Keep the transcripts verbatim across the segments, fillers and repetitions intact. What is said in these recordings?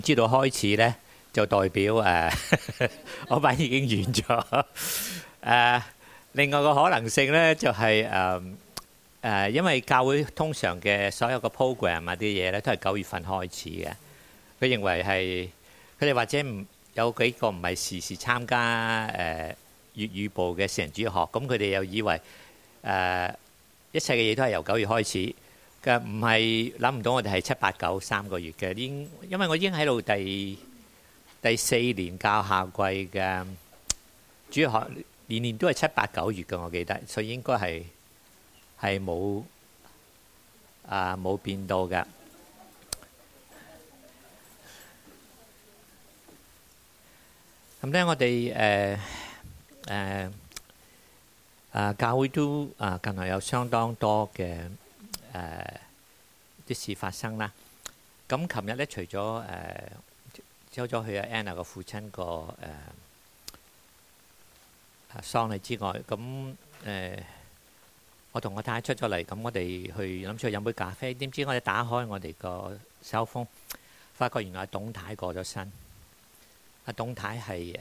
知道開始咧，就代表誒、呃、我班已經完咗。誒、呃，另外個可能性咧就係誒誒，因為教會通常嘅所有嘅 program 啊啲嘢咧，都係九月份開始嘅。佢認為係佢哋或者唔有幾個唔係時時參加誒、呃、粵語部嘅成人主日學，咁佢哋又以為誒、呃、一切嘅嘢都係由九月開始。嘅唔係諗唔到我哋係七八九三個月嘅，已經因為我已經喺度第第四年教夏季嘅主日學，年年都係七八九月嘅，我記得，所以應該係係冇啊冇變到嘅。咁咧，我哋誒誒啊教會都啊近來有相當多嘅。誒啲、呃、事發生啦。咁琴日咧，除咗誒走咗去阿 Anna 個父親個誒喪禮之外，咁誒、呃、我同我太太出咗嚟，咁我哋去諗住去飲杯咖啡。點知我哋打開我哋個手風，發覺原來阿董太過咗身。阿董太係誒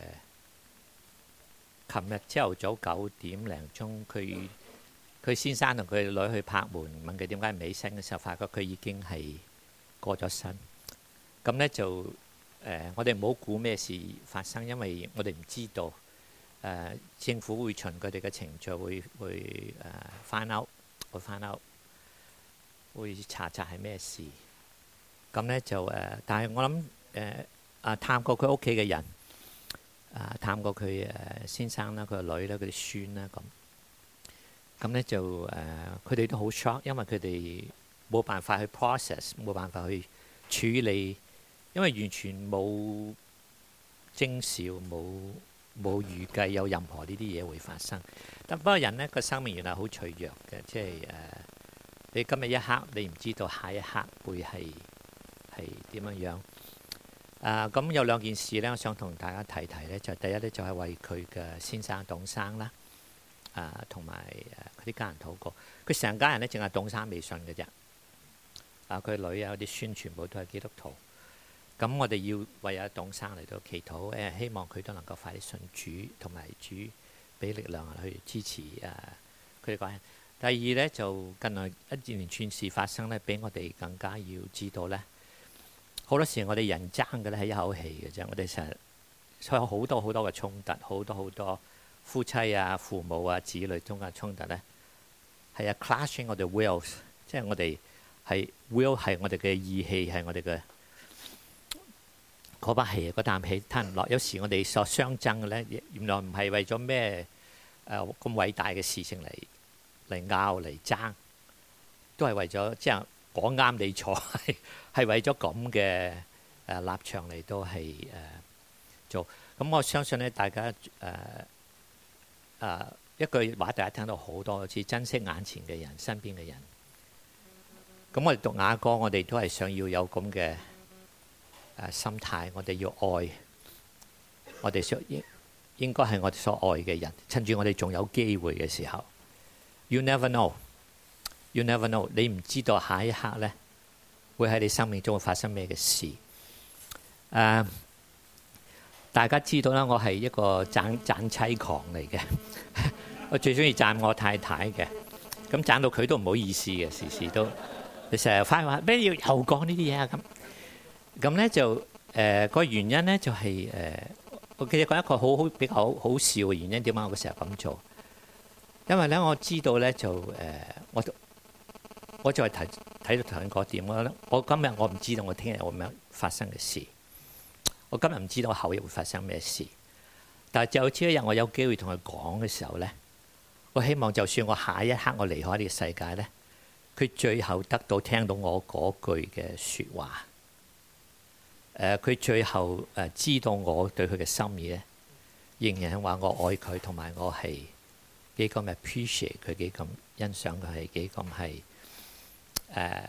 琴日朝頭早九點零鐘，佢。佢先生同佢女去拍門，問佢點解唔起身嘅時候，發覺佢已經係過咗身。咁咧就誒、呃，我哋唔好估咩事發生，因為我哋唔知道誒、呃、政府會循佢哋嘅程序會會誒翻歐，會翻歐，會查查係咩事。咁咧就誒、呃，但係我諗誒啊探過佢屋企嘅人，啊探過佢誒先生啦、佢個女啦、佢啲孫啦咁。咁咧就誒，佢、呃、哋都好 shock，因為佢哋冇辦法去 process，冇辦法去處理，因為完全冇徵兆，冇冇預計有任何呢啲嘢會發生。但不過人呢個生命原來好脆弱嘅，即係誒、呃，你今日一刻你唔知道下一刻會係係點樣樣。啊、呃，咁有兩件事咧，我想同大家提提咧，就第一咧就係、是、為佢嘅先生董生啦。啊，同埋誒佢啲家人禱告，佢成家人咧淨係董生未信嘅啫。啊，佢女啊，啲孫全部都係基督徒。咁我哋要為阿董生嚟到祈禱，誒希望佢都能夠快啲信主，同埋主俾力量去支持誒佢哋個人。第二咧就近來一連串事發生咧，俾我哋更加要知道咧，好多時我哋人爭嘅咧係一口氣嘅啫，我哋成日所以有好多好多嘅衝突，好多好多。夫妻啊、父母啊、子女中間衝突咧，係啊 clashing 我哋 wills， 即係我哋係 will 係我哋嘅義氣，係我哋嘅嗰把氣，嗰啖氣吞唔落。有時我哋所相爭嘅咧，原來唔係為咗咩誒咁偉大嘅事情嚟嚟拗嚟爭，都係為咗即係講啱你錯，係係為咗咁嘅誒立場嚟到係誒做。咁我相信咧，大家誒。呃誒、uh, 一句話，大家聽到好多次，珍惜眼前嘅人，身邊嘅人。咁我哋讀雅歌，我哋都係想要有咁嘅誒心態，我哋要愛，我哋想應應該係我哋所愛嘅人，趁住我哋仲有機會嘅時候。You never know, you never know， 你唔知道下一刻咧會喺你生命中會發生咩嘅事。誒、uh,。大家知道啦，我係一個讚讚妻狂嚟嘅，我最中意讚我太太嘅。咁讚到佢都唔好意思嘅，時時都佢成日翻話咩要又講呢啲嘢啊咁。咁咧就誒、呃個原因咧就係、是、誒、呃，我記得講一個好好比較好好笑嘅原因，點解我成日咁做？因為咧我知道咧就誒、呃，我我就係睇睇到頭先嗰點，我我今日我唔知道我聽日會咩發生嘅事。我今日唔知道後日會發生咩事，但係就好似一日我有機會同佢講嘅時候咧，我希望就算我下一刻我離開呢個世界咧，佢最後得到聽到我嗰句嘅説話，誒、呃、佢最後誒、呃、知道我對佢嘅心意咧，仍然係話我愛佢，同埋我係幾咁 appreciate 佢，幾咁欣賞佢，係幾咁係誒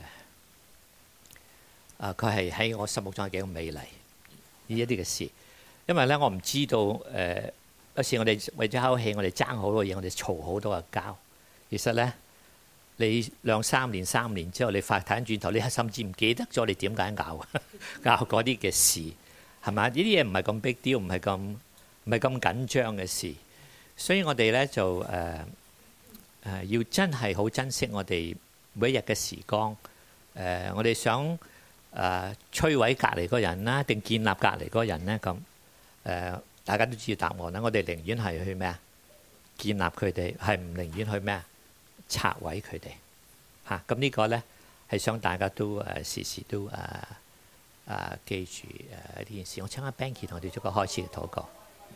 啊佢係喺我心目中係幾咁美麗。呢一啲嘅事，因為咧我唔知道誒、呃，有時我哋為咗口氣，我哋爭好多嘢，我哋嘈好多嘅交。其實咧， 你兩三年、三年之後，你發睇翻轉頭，你甚至唔記得咗你點解拗拗嗰啲嘅事，係嘛？呢啲嘢唔係咁 big deal，唔係咁唔係咁緊張嘅事，所以我哋咧就誒誒、呃呃、要真係好珍惜我哋每一日嘅時光。誒、呃，我哋想誒、呃、摧毀隔離嗰人啦，定建立隔離嗰人咧？咁誒、呃，大家都知道答案啦。我哋寧願係去咩啊？建立佢哋，係唔寧願去咩啊？拆毀佢哋嚇。咁、啊、呢個咧係想大家都誒、呃、時時都誒誒、呃呃、記住誒呢件事。我請阿 Banky 同我哋做個開始嘅禱告。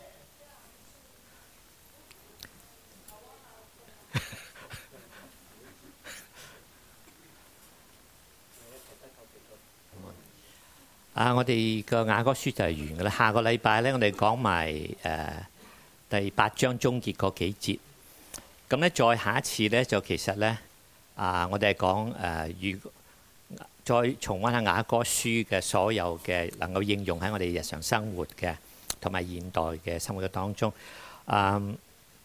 啊！我哋個雅歌書就係完㗎啦。下個禮拜咧，我哋講埋誒第八章終結嗰幾節。咁咧，再下一次咧，就其實咧啊，我哋係講誒，如再重溫下雅歌書嘅所有嘅能夠應用喺我哋日常生活嘅同埋現代嘅生活嘅當中。嗯，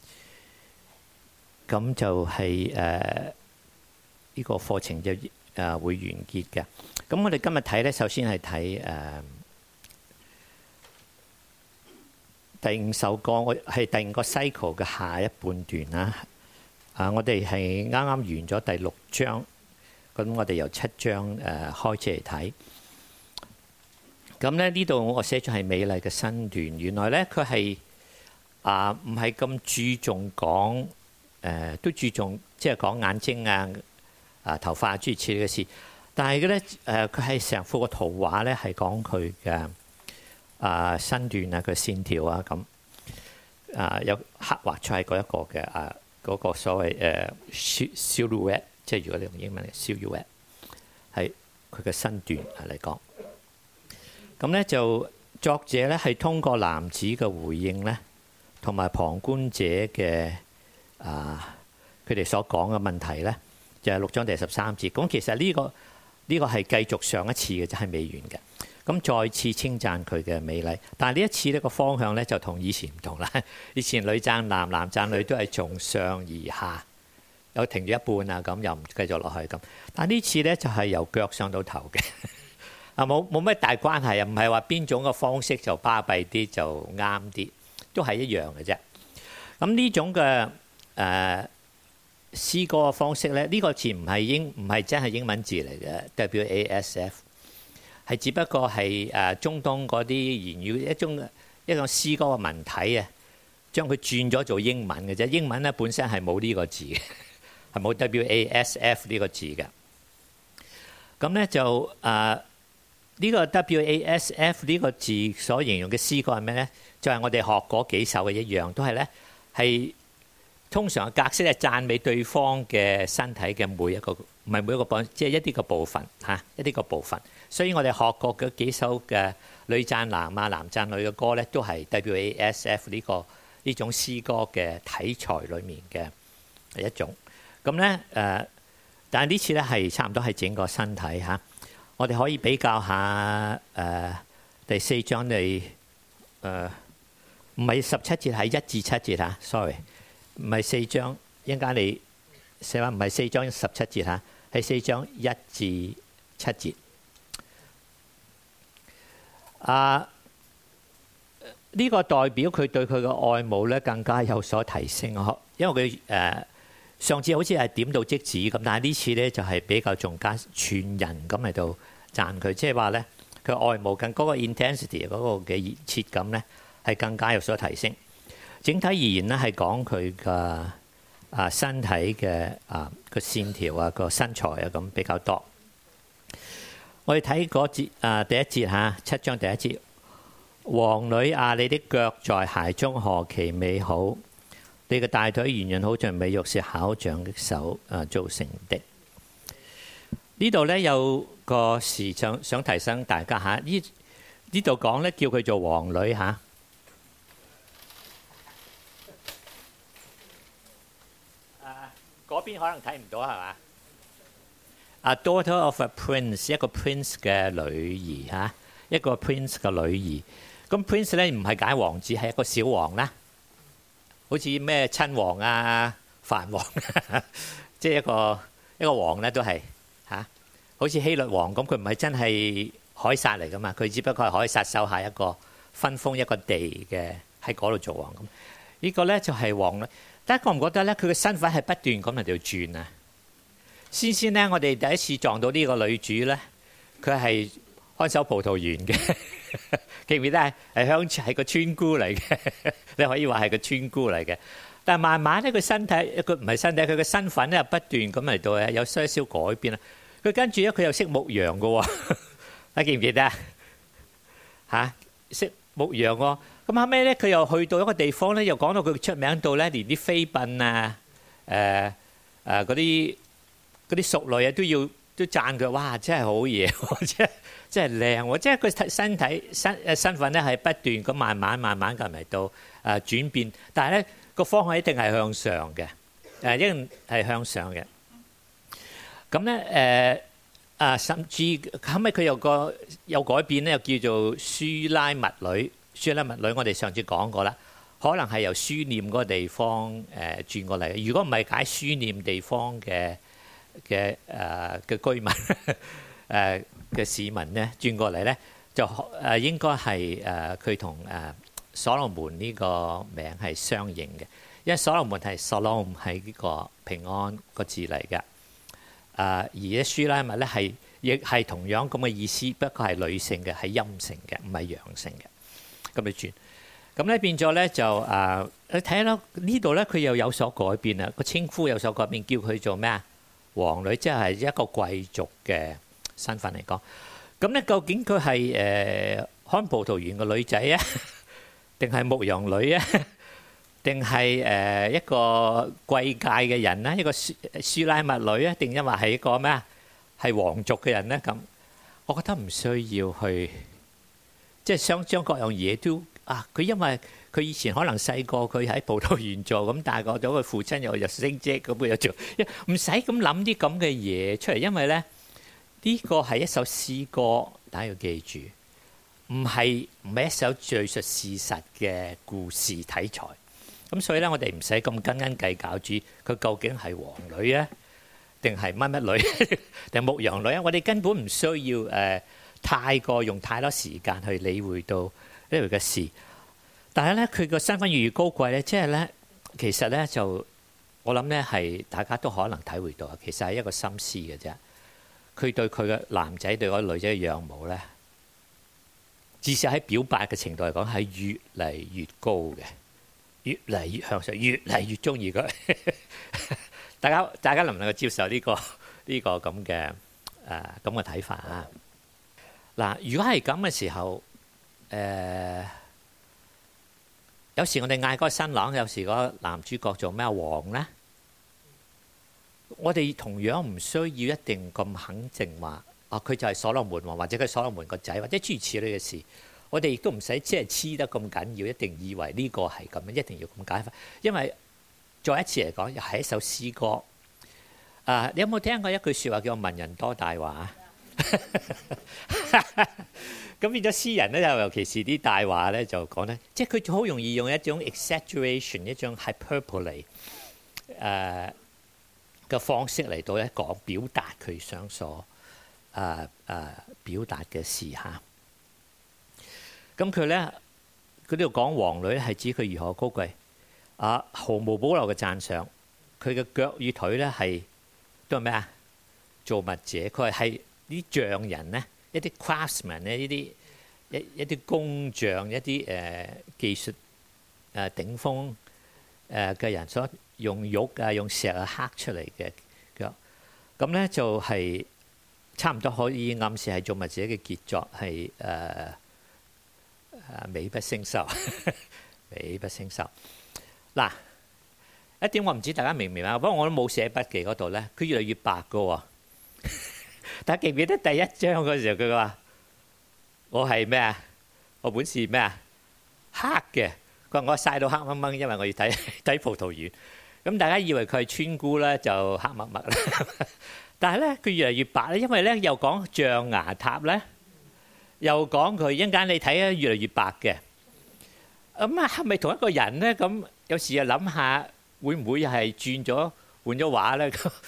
咁就係誒呢個課程就誒會完結嘅。咁我哋今日睇咧，首先係睇誒第五首歌，我係第五個 cycle 嘅下一半段啦。啊，我哋係啱啱完咗第六章，咁我哋由七章誒、呃、開始嚟睇。咁咧呢度我寫咗係美麗嘅身段，原來咧佢係啊唔係咁注重講誒、呃，都注重即係講眼睛啊、啊頭髮諸如此類嘅事。但係嘅咧，誒佢係成幅個圖畫咧，係講佢嘅啊身段啊，佢線條啊咁啊，有刻畫出係嗰一個嘅啊嗰、那個所謂誒 silhouette， 即係如果你用英文嚟 silhouette， 係佢嘅身段嚟講。咁咧就作者咧係通過男子嘅回應咧，同埋旁觀者嘅啊佢哋所講嘅問題咧，就係、是、六章第十三節。咁其實呢、這個呢個係繼續上一次嘅，就係未完嘅。咁再次稱讚佢嘅美麗，但係呢一次呢個方向咧就同以前唔同啦。以前女讚男，男讚女都係從上而下，有停咗一半啊，咁又唔繼續落去咁。但係呢次咧就係由腳上到頭嘅，啊冇冇咩大關係啊，唔係話邊種嘅方式就巴閉啲就啱啲，都係一樣嘅啫。咁呢種嘅誒。呃詩歌嘅方式咧，呢、這個字唔係英唔係真係英文字嚟嘅 W A S F， 係只不過係誒、呃、中東嗰啲言語一種一種詩歌嘅文體啊，將佢轉咗做英文嘅啫。英文咧本身係冇呢個字嘅，係冇 W A S F 呢個字嘅。咁咧就誒呢、呃這個 W A S F 呢個字所形容嘅詩歌係咩咧？就係、是、我哋學嗰幾首嘅一樣，都係咧係。通常嘅格式係讚美對方嘅身體嘅每一個，唔係每一個部分，即係一啲個部分嚇，一啲個部分。所以我哋學過嘅幾首嘅女讚男啊、男讚女嘅歌咧，都係 W A S F 呢個呢種詩歌嘅體裁裡面嘅一種。咁咧誒，但係呢次咧係差唔多係整個身體嚇。我哋可以比較下誒、呃、第四章你誒唔係十七節，係一至七節嚇 ，sorry。唔係四章，一陣間你寫話唔係四章十七節嚇，係四章一至七節。啊，呢、這個代表佢對佢嘅愛慕咧更加有所提升。因為佢誒、呃、上次好似係點到即止咁，但係呢次咧就係、是、比較仲加全人咁嚟到讚佢，即係話咧佢愛慕更嗰個 intensity 嗰個嘅熱切感咧係更加有所提升。整體而言咧，係講佢嘅啊身體嘅啊個線條啊個身材啊咁比較多。我哋睇嗰節啊第一節嚇，七章第一節，王女啊，你的腳在鞋中何其美好，你嘅大腿圓潤好像美玉，是巧匠的手啊造成的。呢度咧有個事想想提醒大家嚇，呢呢度講咧叫佢做王女嚇。嗰邊可能睇唔到係嘛？啊 ，daughter of a prince， 一個 prince 嘅女兒嚇，一個 prince 嘅女兒。咁 prince 咧唔係解王子，係一個小王啦，好似咩親王啊、藩王，即係一個一個王咧都係嚇、啊，好似希律王咁，佢唔係真係凱撒嚟噶嘛，佢只不過係凱撒手下一個分封一個地嘅喺嗰度做王咁。這個、呢個咧就係、是、王咧，大家覺唔覺得咧？佢嘅身份係不斷咁嚟到轉啊！先先咧，我哋第一次撞到呢個女主咧，佢係看守葡萄園嘅，記唔記得係係鄉係個村姑嚟嘅？你可以話係個村姑嚟嘅。但係慢慢咧，佢身體佢唔係身體，佢嘅身份咧不斷咁嚟到有些少改變啦。佢跟住咧，佢又識牧羊嘅喎，你記唔記得啊？嚇，識牧羊喎。咁後尾咧，佢又去到一個地方咧，又講到佢出名到咧，連啲妃嬪啊，誒誒嗰啲嗰啲淑女啊，都要都讚佢，哇！真係好嘢，真真係靚喎！即係佢身體身誒身份咧係不斷咁慢慢慢慢咁嚟到誒轉變，但係咧個方向一定係向上嘅，誒一定係向上嘅。咁咧誒啊，甚至後尾佢有個有改變咧，又叫做書拉密女。書拉密女我哋上次講過啦，可能係由書念嗰個地方誒轉過嚟。如果唔係解書念地方嘅嘅誒嘅居民誒嘅市民咧轉過嚟咧，就誒應該係誒佢同誒所羅門呢個名係相應嘅，因為所羅門係 Shalom 係呢個平安個字嚟嘅。誒而咧書拉密咧係亦係同樣咁嘅意思，不過係女性嘅，係陰性嘅，唔係陽性嘅。咁你轉，咁咧變咗咧就誒，你睇到呢度咧，佢又有所改變啦。個稱呼有所改變，叫佢做咩啊？王女，即係一個貴族嘅身份嚟講。咁咧究竟佢係誒看葡萄園嘅女仔啊，定係牧羊女啊，定係誒一個貴界嘅人咧？一個書書拉密女啊，定因為係一個咩啊？係皇族嘅人咧？咁我覺得唔需要去。即係想將各樣嘢都啊！佢因為佢以前可能細個佢喺葡萄園做，咁大個咗佢父親又又升職咁，佢又做，唔使咁諗啲咁嘅嘢出嚟。因為咧呢個係一首詩歌，大家要記住，唔係唔係一首敘述事實嘅故事題材。咁所以咧，我哋唔使咁斤斤計較住佢究竟係王女啊，定係乜乜女，定係牧羊女啊？我哋根本唔需要誒。太過用太多時間去理會到呢類嘅事，但係咧佢個身份越越高貴咧，即係咧其實咧就我諗咧係大家都可能體會到，其實係一個心思嘅啫。佢對佢嘅男仔對嗰個女仔嘅仰慕咧，至少喺表白嘅程度嚟講係越嚟越高嘅，越嚟越向上，越嚟越中意佢。大家大家能唔能夠接受呢個呢個咁嘅誒咁嘅睇法啊？嗱，如果係咁嘅時候，誒、呃、有時我哋嗌嗰個新郎，有時嗰個男主角做咩王咧？我哋同樣唔需要一定咁肯定話，啊佢就係所羅門王，或者佢所羅門個仔，或者諸如此類嘅事。我哋亦都唔使即係黐得咁緊要，一定以為呢個係咁樣，一定要咁解法。因為再一次嚟講，又係一首詩歌。啊、呃，你有冇聽過一句説話叫文人多大話？咁變咗詩人咧，又尤其是啲大話咧，就講咧，即係佢好容易用一種 exaggeration、一種 hyperbole 誒嘅方式嚟到咧講表達佢想所誒誒表達嘅事嚇。咁佢咧佢呢度講王女咧，係指佢如何高貴啊，毫無保留嘅讚賞。佢嘅腳與腿咧係都係咩啊？造物者，佢係係。啲匠人咧，一啲 craftsman 咧，呢啲一一啲工匠，一啲誒、呃、技術誒、呃、頂峰誒嘅人所用玉啊、用石啊刻出嚟嘅腳，咁咧就係、是、差唔多可以暗示係造物者嘅傑作，係誒誒美不勝收，美不勝收。嗱，一點我唔知大家明唔明啊？不過我都冇寫筆記嗰度咧，佢越嚟越白噶喎。大家記唔記得第一章嗰時候佢話我係咩啊？我本是咩啊？黑嘅。佢話我曬到黑掹掹，因為我要睇睇葡萄園。咁大家以為佢係村姑咧，就黑墨墨啦。但係咧，佢越嚟越白咧，因為咧又講象牙塔咧，又講佢一陣間你睇咧越嚟越白嘅。咁啊，係咪同一個人咧？咁有時又諗下，會唔會係轉咗換咗畫咧？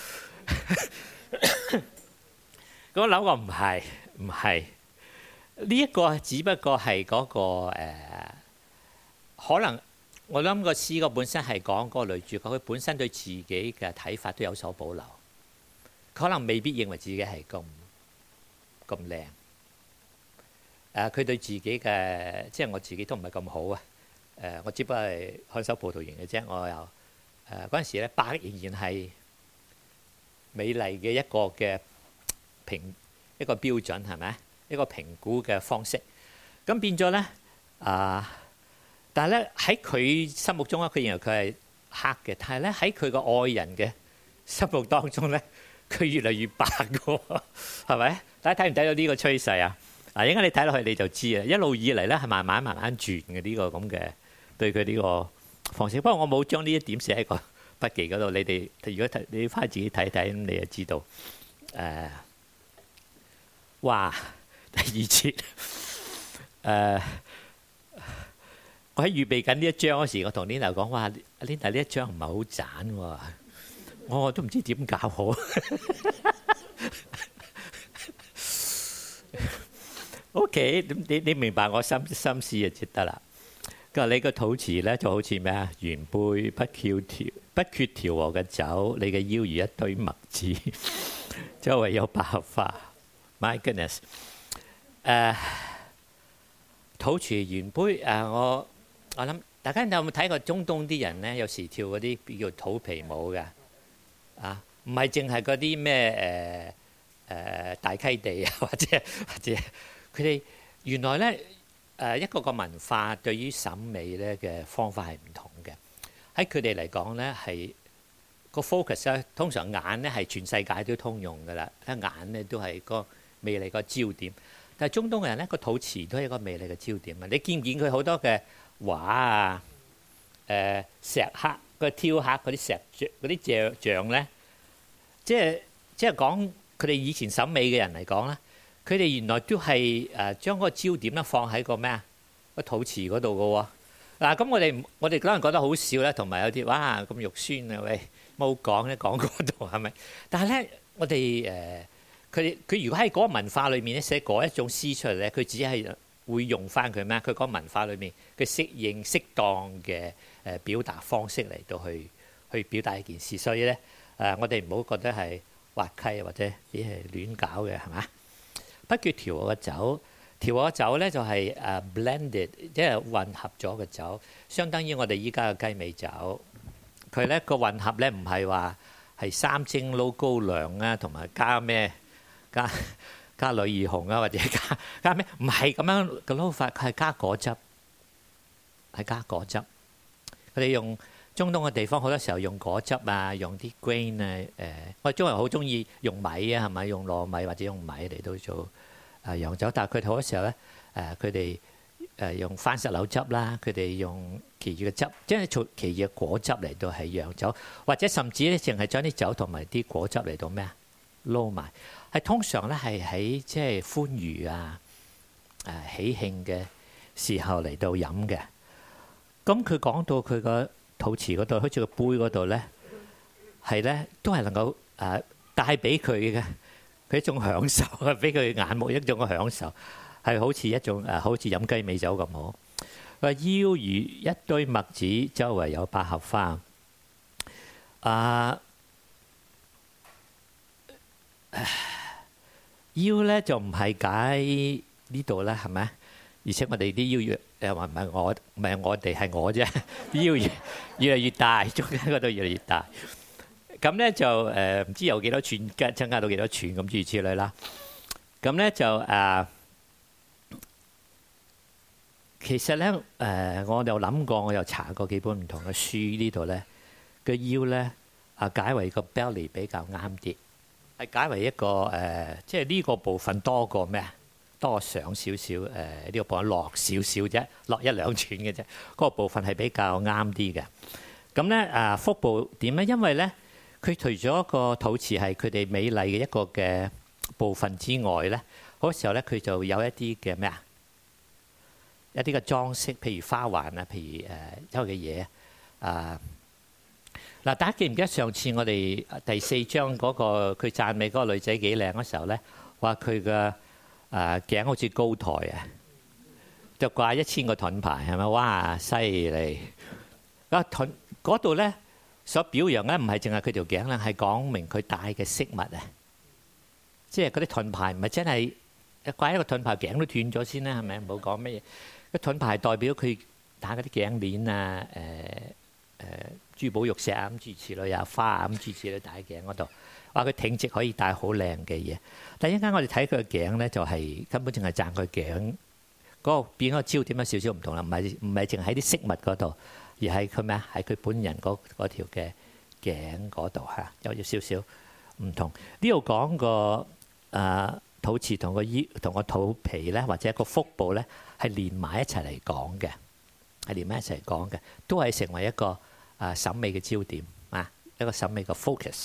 咁我諗過唔係唔係呢一個，只不過係嗰、嗰個、呃、可能我諗個詩個本身係講嗰個女主角，佢本身對自己嘅睇法都有所保留，可能未必認為自己係咁咁靚。誒、呃，佢對自己嘅即係我自己都唔係咁好啊。誒、呃，我只不過係看守葡萄園嘅啫。我又誒嗰陣時咧，白仍然係美麗嘅一個嘅評一個標準係咪？一個評估嘅方式。咁變咗咧啊！但係咧喺佢心目中咧，佢認為佢係黑嘅。但係咧喺佢個愛人嘅心目當中咧，佢越嚟越白嘅，係咪？大家睇唔睇到呢個趨勢啊？嗱，應該你睇落去你就知啦。一路以嚟咧係慢慢慢慢轉嘅呢個咁嘅對佢呢個方式。不過我冇將呢一點寫喺個筆記嗰度。你哋如果睇你翻自己睇睇，咁你就知道誒、呃。哇！第二節誒。呃我喺預備緊呢一章嗰時，我同 Lina 講話 ，Lina 呢一章唔係好賺喎，我都唔知點搞好。OK，咁你你明白我心心思就知得啦。佢話你個肚臍咧就好似咩啊？圓杯不缺調不缺調和嘅酒，你嘅腰如一堆麥子，周圍有百合花。My goodness，誒肚臍圓杯誒我。我諗大家有冇睇過中東啲人咧？有時跳嗰啲叫肚皮舞嘅啊，唔係淨係嗰啲咩誒誒大溪地啊，或者或者佢哋原來咧誒、呃、一個個文化對於審美咧嘅方法係唔同嘅。喺佢哋嚟講咧，係個 focus 咧，通常眼咧係全世界都通用㗎啦，一眼咧都係個美麗個焦點。但係中東嘅人咧，個肚臍都係一個美麗嘅焦點啊！你見唔見佢好多嘅畫啊，誒、呃、石刻個雕刻嗰啲石像嗰啲像像咧，即係即係講佢哋以前審美嘅人嚟講咧，佢哋原來都係誒將嗰個焦點咧放喺個咩啊個肚臍嗰度嘅喎。嗱、啊、咁我哋我哋可能覺得好笑咧，同埋有啲哇咁肉酸啊喂，冇講咧講嗰度係咪？但係咧我哋誒佢佢如果喺嗰個文化裏面咧寫嗰一種詩出嚟咧，佢只係會用翻佢咩？佢嗰個文化裏面佢適應適當嘅誒表達方式嚟到去去表達一件事，所以咧誒、呃、我哋唔好覺得係滑稽或者只係亂搞嘅係嘛？不缺調和嘅酒，調和嘅酒咧就係誒 blended，即係混合咗嘅酒，相當於我哋依家嘅雞尾酒。佢咧個混合咧唔係話係三精撈高粱啊，同埋加咩加。加女兒紅啊，或者加加咩？唔係咁樣嘅撈法，佢係加果汁，係加果汁。佢哋用中東嘅地方好多時候用果汁啊，用啲 grain 啊，誒，我哋中國人好中意用米啊，係咪？用糯米或者用米嚟到做誒洋酒，但係佢哋好多時候咧誒，佢哋誒用番石榴汁啦，佢哋用其餘嘅汁，即係做其餘嘅果汁嚟到係洋酒，或者甚至咧淨係將啲酒同埋啲果汁嚟到咩啊撈埋。係通常咧係喺即係歡愉啊、誒喜慶嘅時候嚟到飲嘅。咁佢講到佢個肚臍嗰度，好似個杯嗰度咧，係咧都係能夠誒帶俾佢嘅佢一種享受啊，俾佢眼目一種嘅享受，係好似一種誒好似飲雞尾酒咁好。佢話腰如一堆麥子，周圍有百合花。啊！腰咧就唔係解呢度啦，係咪？而且我哋啲腰越誒話唔係我唔係我哋係我啫，腰越越嚟越大，中間嗰度越嚟越大。咁咧就誒唔知有幾多寸，增加到幾多寸咁諸如此類啦。咁咧就誒，其實咧誒，我有諗過，我又查過幾本唔同嘅書，呢度咧個腰咧啊解為個 belly 比較啱啲。係解為一個誒，即係呢個部分多過咩啊？多上少少誒，呢個部分落少少啫，落一兩寸嘅啫。嗰個部分係比較啱啲嘅。咁咧啊，腹部點咧？因為咧，佢除咗個肚臍係佢哋美麗嘅一個嘅部分之外咧，好多時候咧佢就有一啲嘅咩啊？一啲嘅裝飾，譬如花環啊，譬如誒周嘅嘢啊。 嗱，大家記唔記得上次我哋第四章嗰個佢讚美嗰個女仔幾靚嗰時候咧，話佢嘅誒頸好似高台啊，就掛一千個盾牌係咪？哇，犀利！啊盾嗰度咧所表揚咧，唔係淨係佢條頸啦，係講明佢戴嘅飾物啊，即係嗰啲盾牌唔係真係掛一個盾牌頸都斷咗先啦，係咪？唔好講乜嘢，個盾牌代表佢打嗰啲頸鏈啊，誒、呃、誒珠寶玉石啊，咁諸如此類啊，花啊，咁諸如此類戴喺頸嗰度，話佢挺直可以戴好靚嘅嘢。但係一陣間我哋睇佢嘅頸咧，就係、是、根本淨係讚佢頸嗰、那個變嗰個焦點有少少唔同啦，唔係唔係淨係喺啲飾物嗰度。而係佢咩啊？係佢本人嗰嗰條嘅頸嗰度嚇，有少少唔同。呢度講個誒肚臍同個腰同個肚皮咧，或者個腹部咧，係連埋一齊嚟講嘅，係連埋一齊嚟講嘅，都係成為一個誒審美嘅焦點啊，一個審美嘅 focus。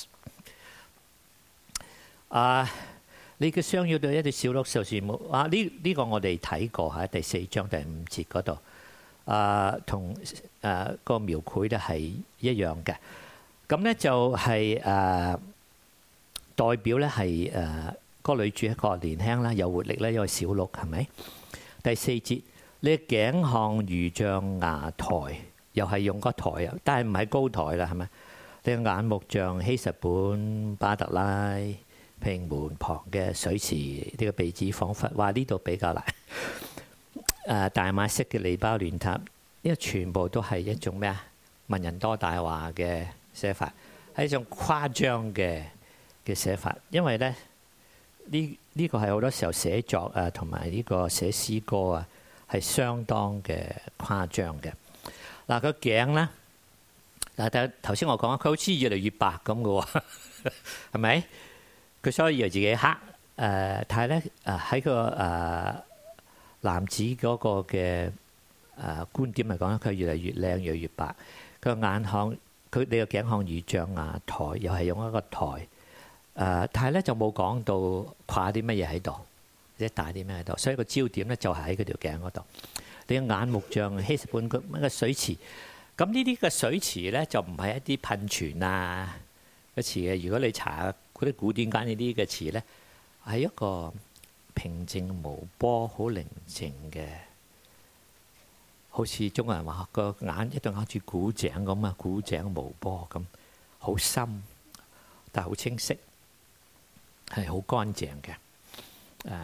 啊，你嘅雙腰對一對小鹿就是冇啊？呢呢個我哋睇過喺第四章第五節嗰度。啊，同誒個描繪咧係一樣嘅，咁咧就係誒代表咧係誒個女主一個年輕啦，有活力咧，因為小鹿係咪？第四節，你頸項如象牙台，又係用個台啊，但係唔係高台啦，係咪？你眼目像希實本巴特拉，平門旁嘅水池，呢個鼻子彷彿話呢度比較難。誒大馬色嘅利巴嫩塔，因為全部都係一種咩啊？文人多大話嘅寫法，係一種誇張嘅嘅寫法。因為咧，呢呢個係好多時候寫作啊，同埋呢個寫詩歌啊，係相當嘅誇張嘅。嗱個頸咧，嗱但頭先我講佢好似越嚟越白咁嘅喎，係咪？佢所以以為自己黑，誒、呃，但係咧誒喺個誒。呃男子嗰個嘅誒觀點嚟講咧，佢越嚟越靚，越嚟越白。佢個眼項，佢你個頸項如象牙台，又係用一個台。誒、呃，但係咧就冇講到掛啲乜嘢喺度，或者戴啲咩喺度。所以個焦點咧就係喺佢條頸嗰度。你個眼目像希實本個乜嘅水池。咁呢啲嘅水池咧就唔係一啲噴泉啊嘅池嘅。如果你查嗰啲古典間呢啲嘅池咧，係一個平靜無波，好寧靜嘅，好似中國人話個眼一對眼似古井咁啊，古井無波咁，好深，但係好清晰，係好乾淨嘅。誒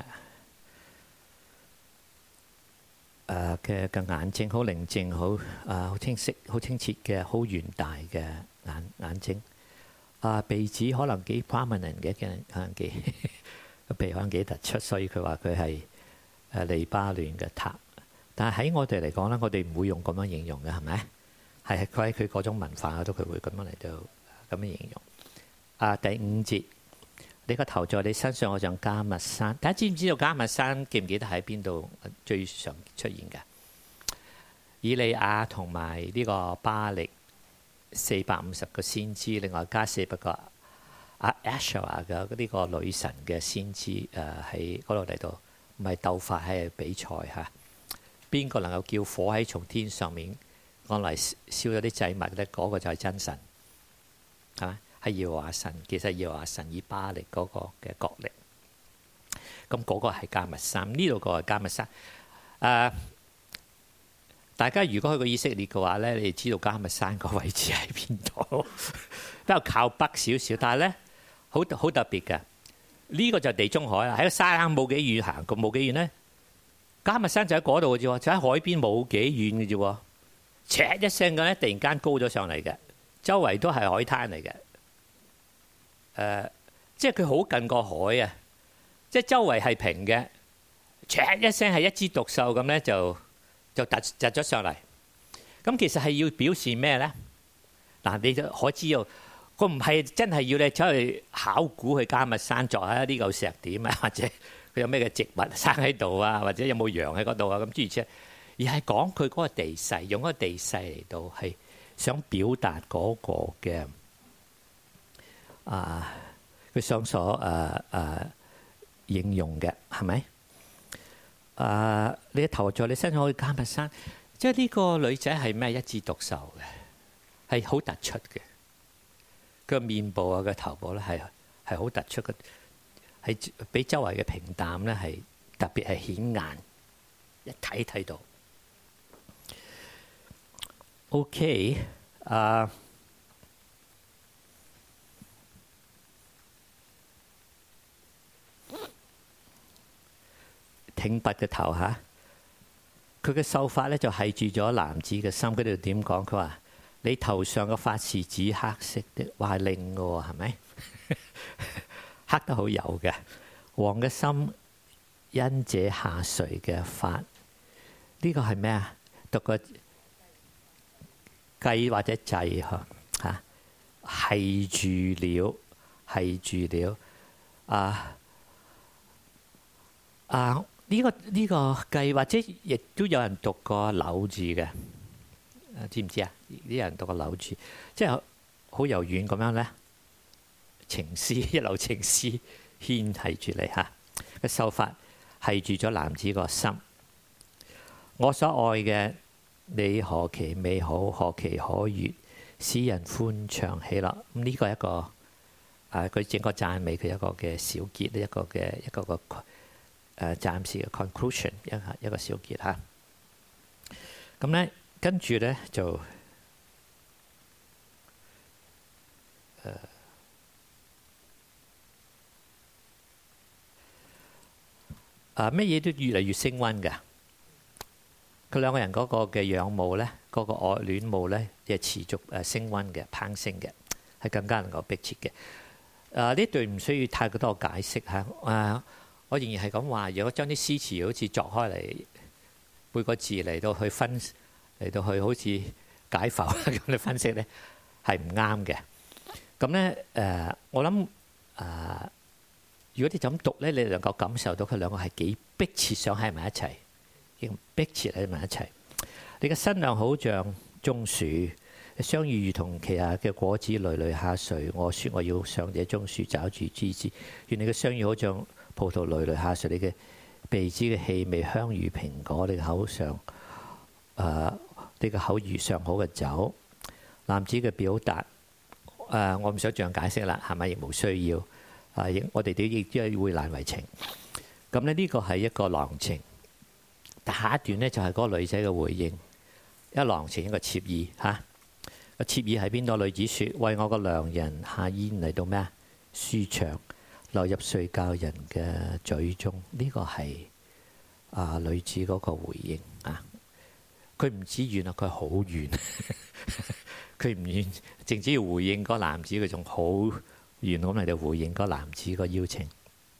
誒嘅嘅眼睛好寧靜，好誒好清晰，好清澈嘅，好圓大嘅眼眼睛。啊，鼻子可能幾 prominent 嘅，可能幾。個鼻可能幾突出，所以佢話佢係誒利巴嫩嘅塔。但係喺我哋嚟講咧，我哋唔會用咁樣形容嘅，係咪？係佢喺佢嗰種文化嗰度，佢會咁樣嚟到咁樣形容。啊，第五節，你個頭在你身上，我像迦密山。大家知唔知道迦密山？記唔記得喺邊度最常出現嘅？以利亞同埋呢個巴力四百五十個先知，另外加四百個。阿 Asherah 嘅呢個女神嘅先知，誒喺嗰度嚟到，唔係鬥法，係比賽嚇。邊個能夠叫火喺從天上面降嚟燒咗啲祭物咧？嗰、那個就係真神，係咪？係耶和華神，其實耶和華神以巴力嗰個嘅角力。咁、那、嗰個係迦密山，呢度個係迦密山。誒、呃，大家如果去過以色列嘅話咧，你哋知道迦密山個位置喺邊度？比較靠北少少，但係咧。好好特別嘅，呢、這個就係地中海啦。喺個山冇幾遠行，咁冇幾遠咧。迦密山就喺嗰度嘅啫喎，就喺海邊冇幾遠嘅啫喎。唰一聲嘅咧，突然間高咗上嚟嘅，周圍都係海灘嚟嘅。誒、呃，即係佢好近個海啊！即係周圍係平嘅，唰一聲係一枝獨秀咁咧，就就突突咗上嚟。咁其實係要表示咩咧？嗱，你就可知道。佢唔係真係要你出去考古去迦密山作喺呢嚿石點啊，或者佢有咩嘅植物生喺度啊，或者有冇羊喺嗰度啊，咁諸如此類，而係講佢嗰個地勢，用嗰個地勢嚟到係想表達嗰個嘅啊，佢想所誒誒應用嘅係咪？啊，你頭在你身上去迦密山，即係呢個女仔係咩一枝獨秀嘅，係好突出嘅。 個面部啊，個頭部咧係係好突出嘅，係比周圍嘅平淡咧係特別係顯眼，一睇睇到。OK 啊、uh,，挺拔嘅頭嚇，佢嘅秀髮咧就係住咗男子嘅心。嗰度點講？佢話：你頭上嘅髮是紫黑色的，話係靚嘅喎，係咪？黑得好油嘅。王嘅心因這下垂嘅髮，呢、這個係咩啊？讀個計或者制嚇嚇，係住了，係住了啊啊！呢、這個呢、這個計或者亦都有人讀過柳字嘅，知唔知啊？啲人讀過柳字，即係好柔軟咁樣咧，情絲一縷情絲牽係住你嚇。個秀髮係住咗男子個心。我所愛嘅，你何其美好，何其可悅，使人歡暢喜樂。咁呢個係一個啊，佢整個讚美佢一個嘅小結，一個嘅一個個誒暫時嘅 conclusion， 一個一個小結嚇。咁咧跟住咧就誒啊乜嘢都越嚟越升溫嘅。佢兩個人嗰個嘅仰慕咧，嗰、那個愛戀慕咧，亦持續誒升溫嘅、攀升嘅，係更加能夠迫切嘅。誒呢段唔需要太過多解釋嚇。誒、啊，我仍然係咁話，如果將啲詩詞好似作開嚟，每個字嚟到去分，嚟到去好似解剖咁嚟分析咧，係唔啱嘅。咁咧誒，我諗誒、呃，如果你就咁讀咧，你能夠感受到佢兩個係幾迫切想喺埋一齊。逼切喺埋一齊，你嘅身量好像棕樹，相遇如同其下嘅果子累累下垂。我說我要上這棕樹找住枝子，願你嘅相遇好像葡萄累累下垂。你嘅鼻子嘅氣味香如蘋果，你嘅口上誒、呃，你嘅口如上好嘅酒。男子嘅表達誒、呃，我唔想這樣解釋啦，係咪亦無需要啊？我哋都亦都係會難為情。咁咧呢個係一個郎情。但下一段咧就係、是、嗰個女仔嘅回應，一郎情一個妾意嚇。個妾意喺邊度？女子説：為我個良人下咽嚟到咩啊？舒暢流入睡覺人嘅嘴中。呢、這個係啊女子嗰個回應啊。佢唔止遠啊，佢好遠。佢唔遠，淨止要回應嗰男子，佢仲好遠咁嚟到回應嗰男子個邀請。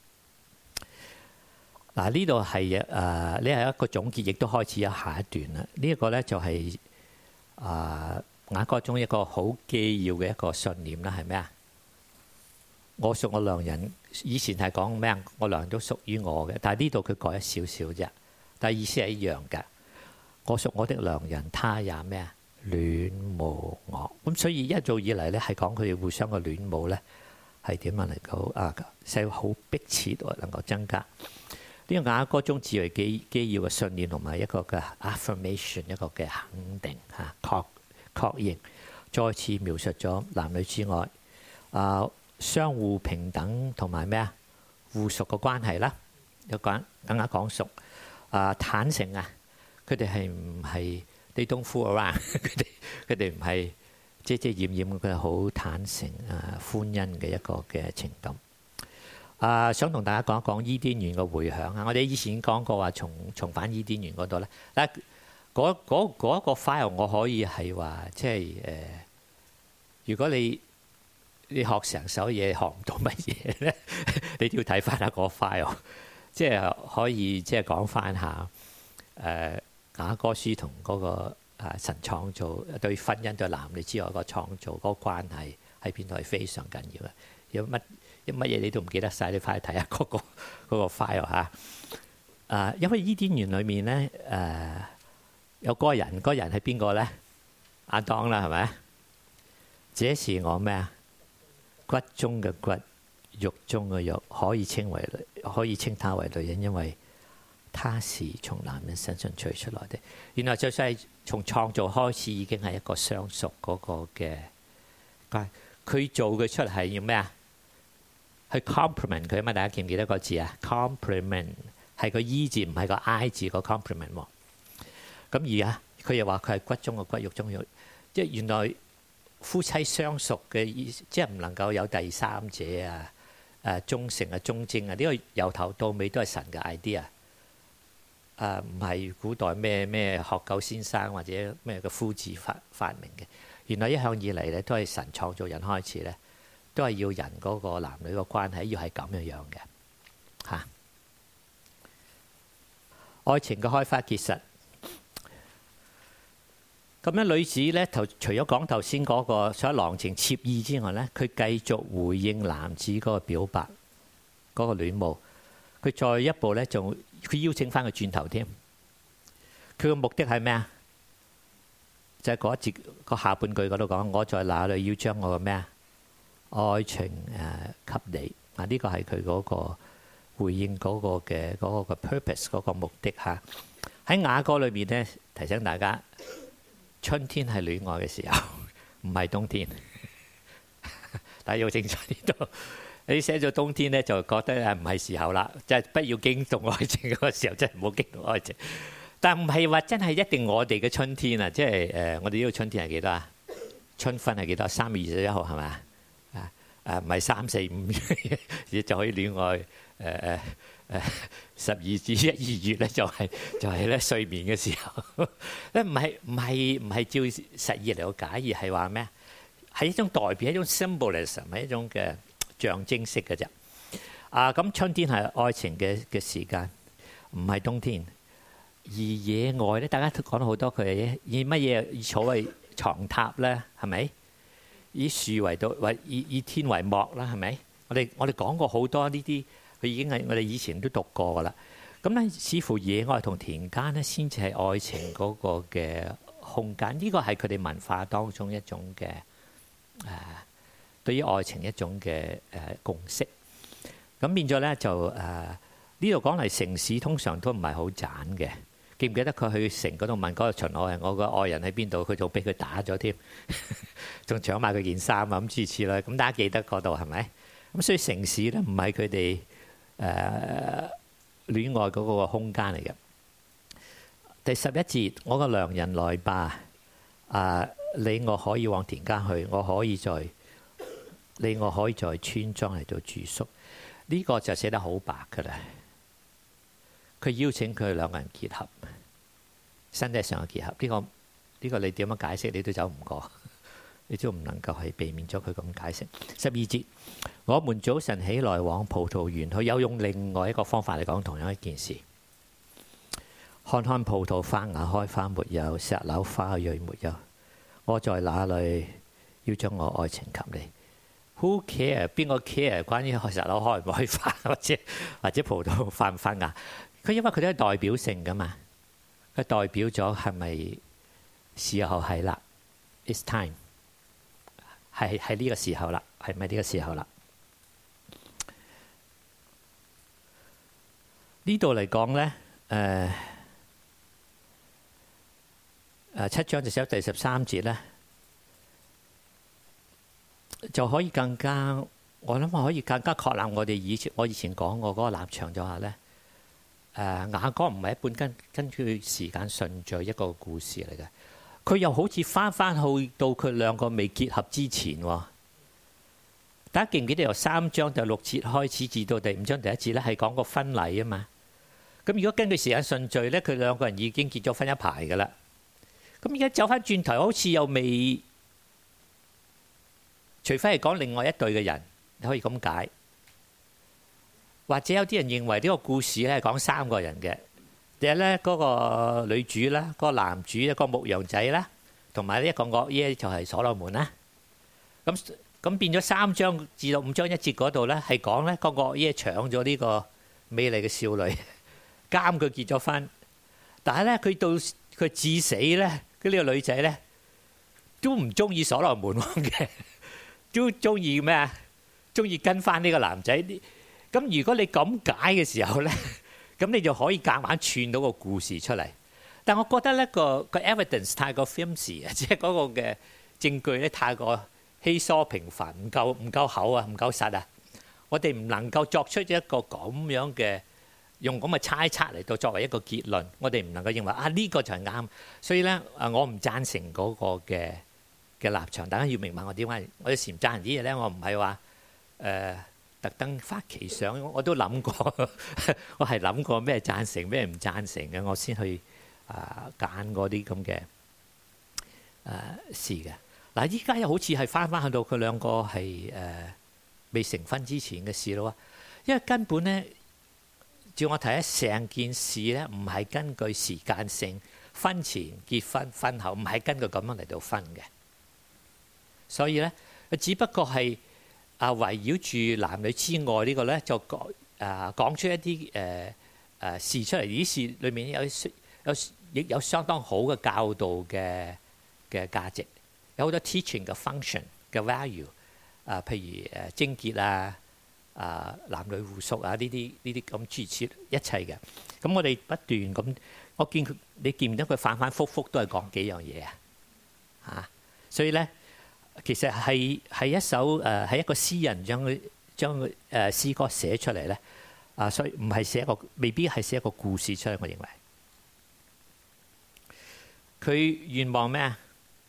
嗱，呢度係誒，呢係一個總結，亦都開始有下一段啦。呢、這、一個咧就係、是、啊、呃、雅歌中一個好基要嘅一個信念啦，係咩啊？我屬我良人，以前係講咩啊？我良人都屬於我嘅，但係呢度佢改一少少啫，但係意思係一樣嘅。我屬我的良人，他也咩啊？戀慕我。咁所以一早以嚟咧，係講佢哋互相嘅戀慕咧，係點樣嚟到啊？使好迫切能夠增加。呢個雅歌中至為基基要嘅信念同埋一個嘅 affirmation， 一個嘅肯定嚇確確認，再次描述咗男女之愛啊、呃、相互平等同埋咩啊互屬嘅關係啦。有講更加講熟啊、呃、坦誠啊，佢哋係唔係 they don't fool around， 佢哋佢哋唔係遮遮掩掩，佢係好坦誠啊歡欣嘅一個嘅情感。啊、呃，想同大家講一講伊甸園嘅迴響啊！我哋以前已經講過話，重重返伊甸園嗰度咧。嗱，嗰嗰嗰個 file 我可以係話，即係誒、呃，如果你你學成首嘢學唔到乜嘢咧，你都要睇翻下嗰個 file，即係可以即係講翻下誒雅歌書同嗰個啊神創造對婚姻對男女之外個創造嗰個關係喺邊度係非常緊要嘅。有乜？乜嘢你都唔記得晒，你快去睇下嗰個嗰個 file 嚇。啊，因為伊甸園裏面咧，誒、呃、有個人，嗰人係邊個咧？亞當啦，係咪？這是我咩啊？骨中嘅骨，肉中嘅肉，可以稱為可以稱他為女人，因為他是從男人身上取出來的。原來就係從創造開始已經係一個相屬嗰個嘅關。 佢做嘅出嚟係要咩啊？去 compliment 佢啊嘛！大家記唔記得個字啊 ？compliment 係個 E 字，唔係個 I 字個 compliment 喎。咁而家佢又話佢係骨中嘅骨，肉中嘅肉，即係原來夫妻相屬嘅意思，即係唔能夠有第三者啊！誒忠誠啊、忠貞啊，呢個由頭到尾都係神嘅 idea。誒唔係古代咩咩學究先生或者咩嘅夫子發發明嘅。原來一向以嚟咧，都係神創造人開始咧，都係要人嗰個男女嘅關係要係咁樣樣嘅嚇。愛情嘅開花結實。咁樣女子咧，頭除咗講頭先嗰個所謂郎情妾意之外咧，佢繼續回應男子嗰個表白，嗰個戀慕。佢再一步咧，仲佢邀請翻佢轉頭添。佢嘅目的係咩啊？就係嗰一節個下半句嗰度講：我在哪裏要將我嘅咩啊愛情誒給你啊？呢個係佢嗰個回應嗰個嘅嗰個嘅 purpose 嗰個目的嚇。喺雅歌裏面咧，提醒大家。春天係戀愛嘅時候，唔係冬天。大家要清楚呢度。你寫咗冬天咧，就覺得誒唔係時候啦，即係不要驚動愛情嗰個時候，真係唔好驚動愛情。但唔係話真係一定我哋嘅春天啊，即係誒，我哋呢個春天係幾多啊？春分係幾多？三月二十一號係咪啊？啊啊，唔係三四五就可以戀愛誒誒。誒十二至一二月咧，就係就係咧睡眠嘅時候咧，唔係唔係唔係照實意嚟個解，而係話咩？係一種代表，一種 symbolism，係一種嘅象徵式嘅啫。啊，咁春天係愛情嘅嘅時間，唔係冬天。而野外咧，大家都講到好多，佢係以乜嘢以草為床榻咧？係咪？以樹為到，或以以天為幕啦？係咪？我哋我哋講過好多呢啲。佢已經係我哋以前都讀過噶啦，咁咧似乎野外同田間咧先至係愛情嗰個嘅空間，呢個係佢哋文化當中一種嘅誒、呃、對於愛情一種嘅誒、呃、共識。咁變咗咧就誒呢度講嚟城市通常都唔係好盞嘅，記唔記得佢去城嗰度問嗰個巡邏人我個愛人喺邊度？佢仲俾佢打咗添，仲搶埋佢件衫啊！咁諸如此類，咁大家記得嗰度係咪？咁所以城市咧唔係佢哋。誒、呃、戀愛嗰個空間嚟嘅。第十一節，我個良人來吧，啊，你我可以往田間去，我可以在你我可以在村莊嚟到住宿。呢、這個就寫得好白噶啦。佢邀請佢兩個人結合，身體上嘅結合。呢、這個呢、這個你點樣解釋，你都走唔過。你都唔能夠係避免咗佢咁解釋。十二節，我們早晨起來往葡萄園去，又用另外一個方法嚟講同樣一件事。看看葡萄發芽開花沒有，石榴花蕊沒有。我在哪裏要將我愛情給你 ？Who care？ 邊個 care 關於石榴開唔開花，或者或者葡萄發唔發芽？佢因為佢都係代表性噶嘛，佢代表咗係咪時候係啦 ？It's time。係係呢個時候啦，係咪呢個時候啦？呢度嚟講咧，誒誒七章就寫第十三節咧，就可以更加，我諗我可以更加確立我哋以前我以前講過嗰個立場，就話咧，誒雅歌唔係一本根根據時間順序一個故事嚟嘅。佢又好似翻翻去到佢兩個未結合之前喎。大家記唔記得由三章第六節開始至到第五章第一節咧，係講個婚禮啊嘛。咁如果根據時間順序咧，佢兩個人已經結咗婚一排噶啦。咁而家走翻轉頭，好似又未，除非係講另外一對嘅人，你可以咁解。或者有啲人認為呢個故事咧係講三個人嘅。第一咧，嗰個女主啦，嗰個男主一個牧羊仔啦，同埋呢一個惡耶就係所羅門啦。咁咁變咗三章至到五章一節嗰度咧，係講咧個惡耶搶咗呢個美麗嘅少女，監佢結咗婚。但係咧佢到佢至死咧，佢呢個女仔咧都唔中意所羅門王嘅，都中意咩啊？中意跟翻呢個男仔。咁如果你咁解嘅時候咧，咁你就可以夾硬串到個故事出嚟，但我覺得咧個個 evidence 太過 flimsy 啊，即係嗰個嘅證據咧太過稀疏平凡，唔夠唔夠厚啊，唔夠實啊。我哋唔能夠作出一個咁樣嘅用咁嘅猜測嚟到作為一個結論。我哋唔能夠認為啊呢個就係啱。所以咧啊，我唔贊成嗰個嘅嘅立場。大家要明白我點解我有時唔贊成啲嘢咧。我唔係話誒特登發奇想，我都諗過，我係諗過咩贊成咩唔贊成嘅，我先去啊揀嗰啲咁嘅誒事嘅。嗱，依家又好似係翻翻去到佢兩個係誒、呃、未成婚之前嘅事咯。因為根本咧，照我睇咧，成件事咧唔係根據時間性，婚前結婚婚後唔係根據咁樣嚟到分嘅。所以咧，佢只不過係啊圍繞住男女之愛呢個咧，就講啊講出一啲誒誒事出嚟。呢啲事裏面有有亦有相當好嘅教導嘅嘅價值。有好多 teaching 嘅 function 嘅 value 啊，譬如誒貞潔啊、啊男女互屬啊呢啲呢啲咁諸如此類一切嘅。咁我哋不斷咁，我見佢你見唔到佢反反覆覆都係講幾樣嘢啊嚇。所以咧，其實係係一首誒係、呃、一個詩人將佢將佢誒詩歌寫出嚟咧啊，所以唔係寫一個未必係寫一個故事出嚟。我認為佢願望咩啊？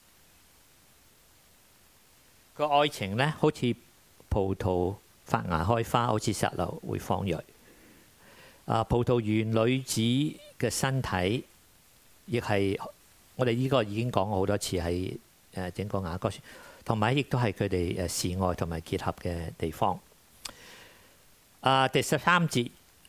個愛情咧，好似葡萄發芽開花，好似石榴會放蕊。啊，葡萄園女子嘅身體，亦係我哋呢個已經講過好多次喺誒整個雅歌書，同埋亦都係佢哋誒示愛同埋結合嘅地方。啊，第十三節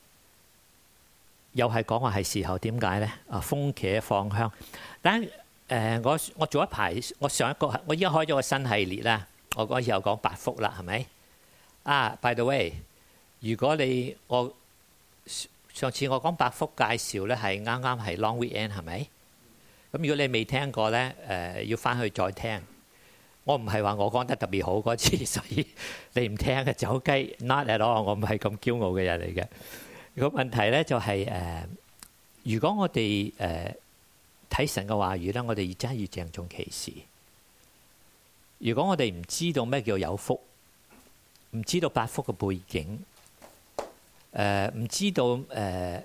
又係講話係時候，點解咧？啊，風茄放香。但係誒，我我做一排，我上一個我依家開咗個新系列啦。我嗰時又講八福啦，係咪？啊 ，by the way，如果你我上次我講八福介紹咧，係啱啱係 long weekend 係咪？咁如果你未聽過咧，誒、呃、要翻去再聽。我唔係話我講得特別好嗰次，所以你唔聽嘅走雞 not at all。我唔係咁驕傲嘅人嚟嘅。個問題咧就係、是、誒、呃，如果我哋誒睇神嘅話語咧，我哋真係要鄭重其事。如果我哋唔知道咩叫有福，唔知道八福嘅背景，誒、呃、唔知道誒誒誒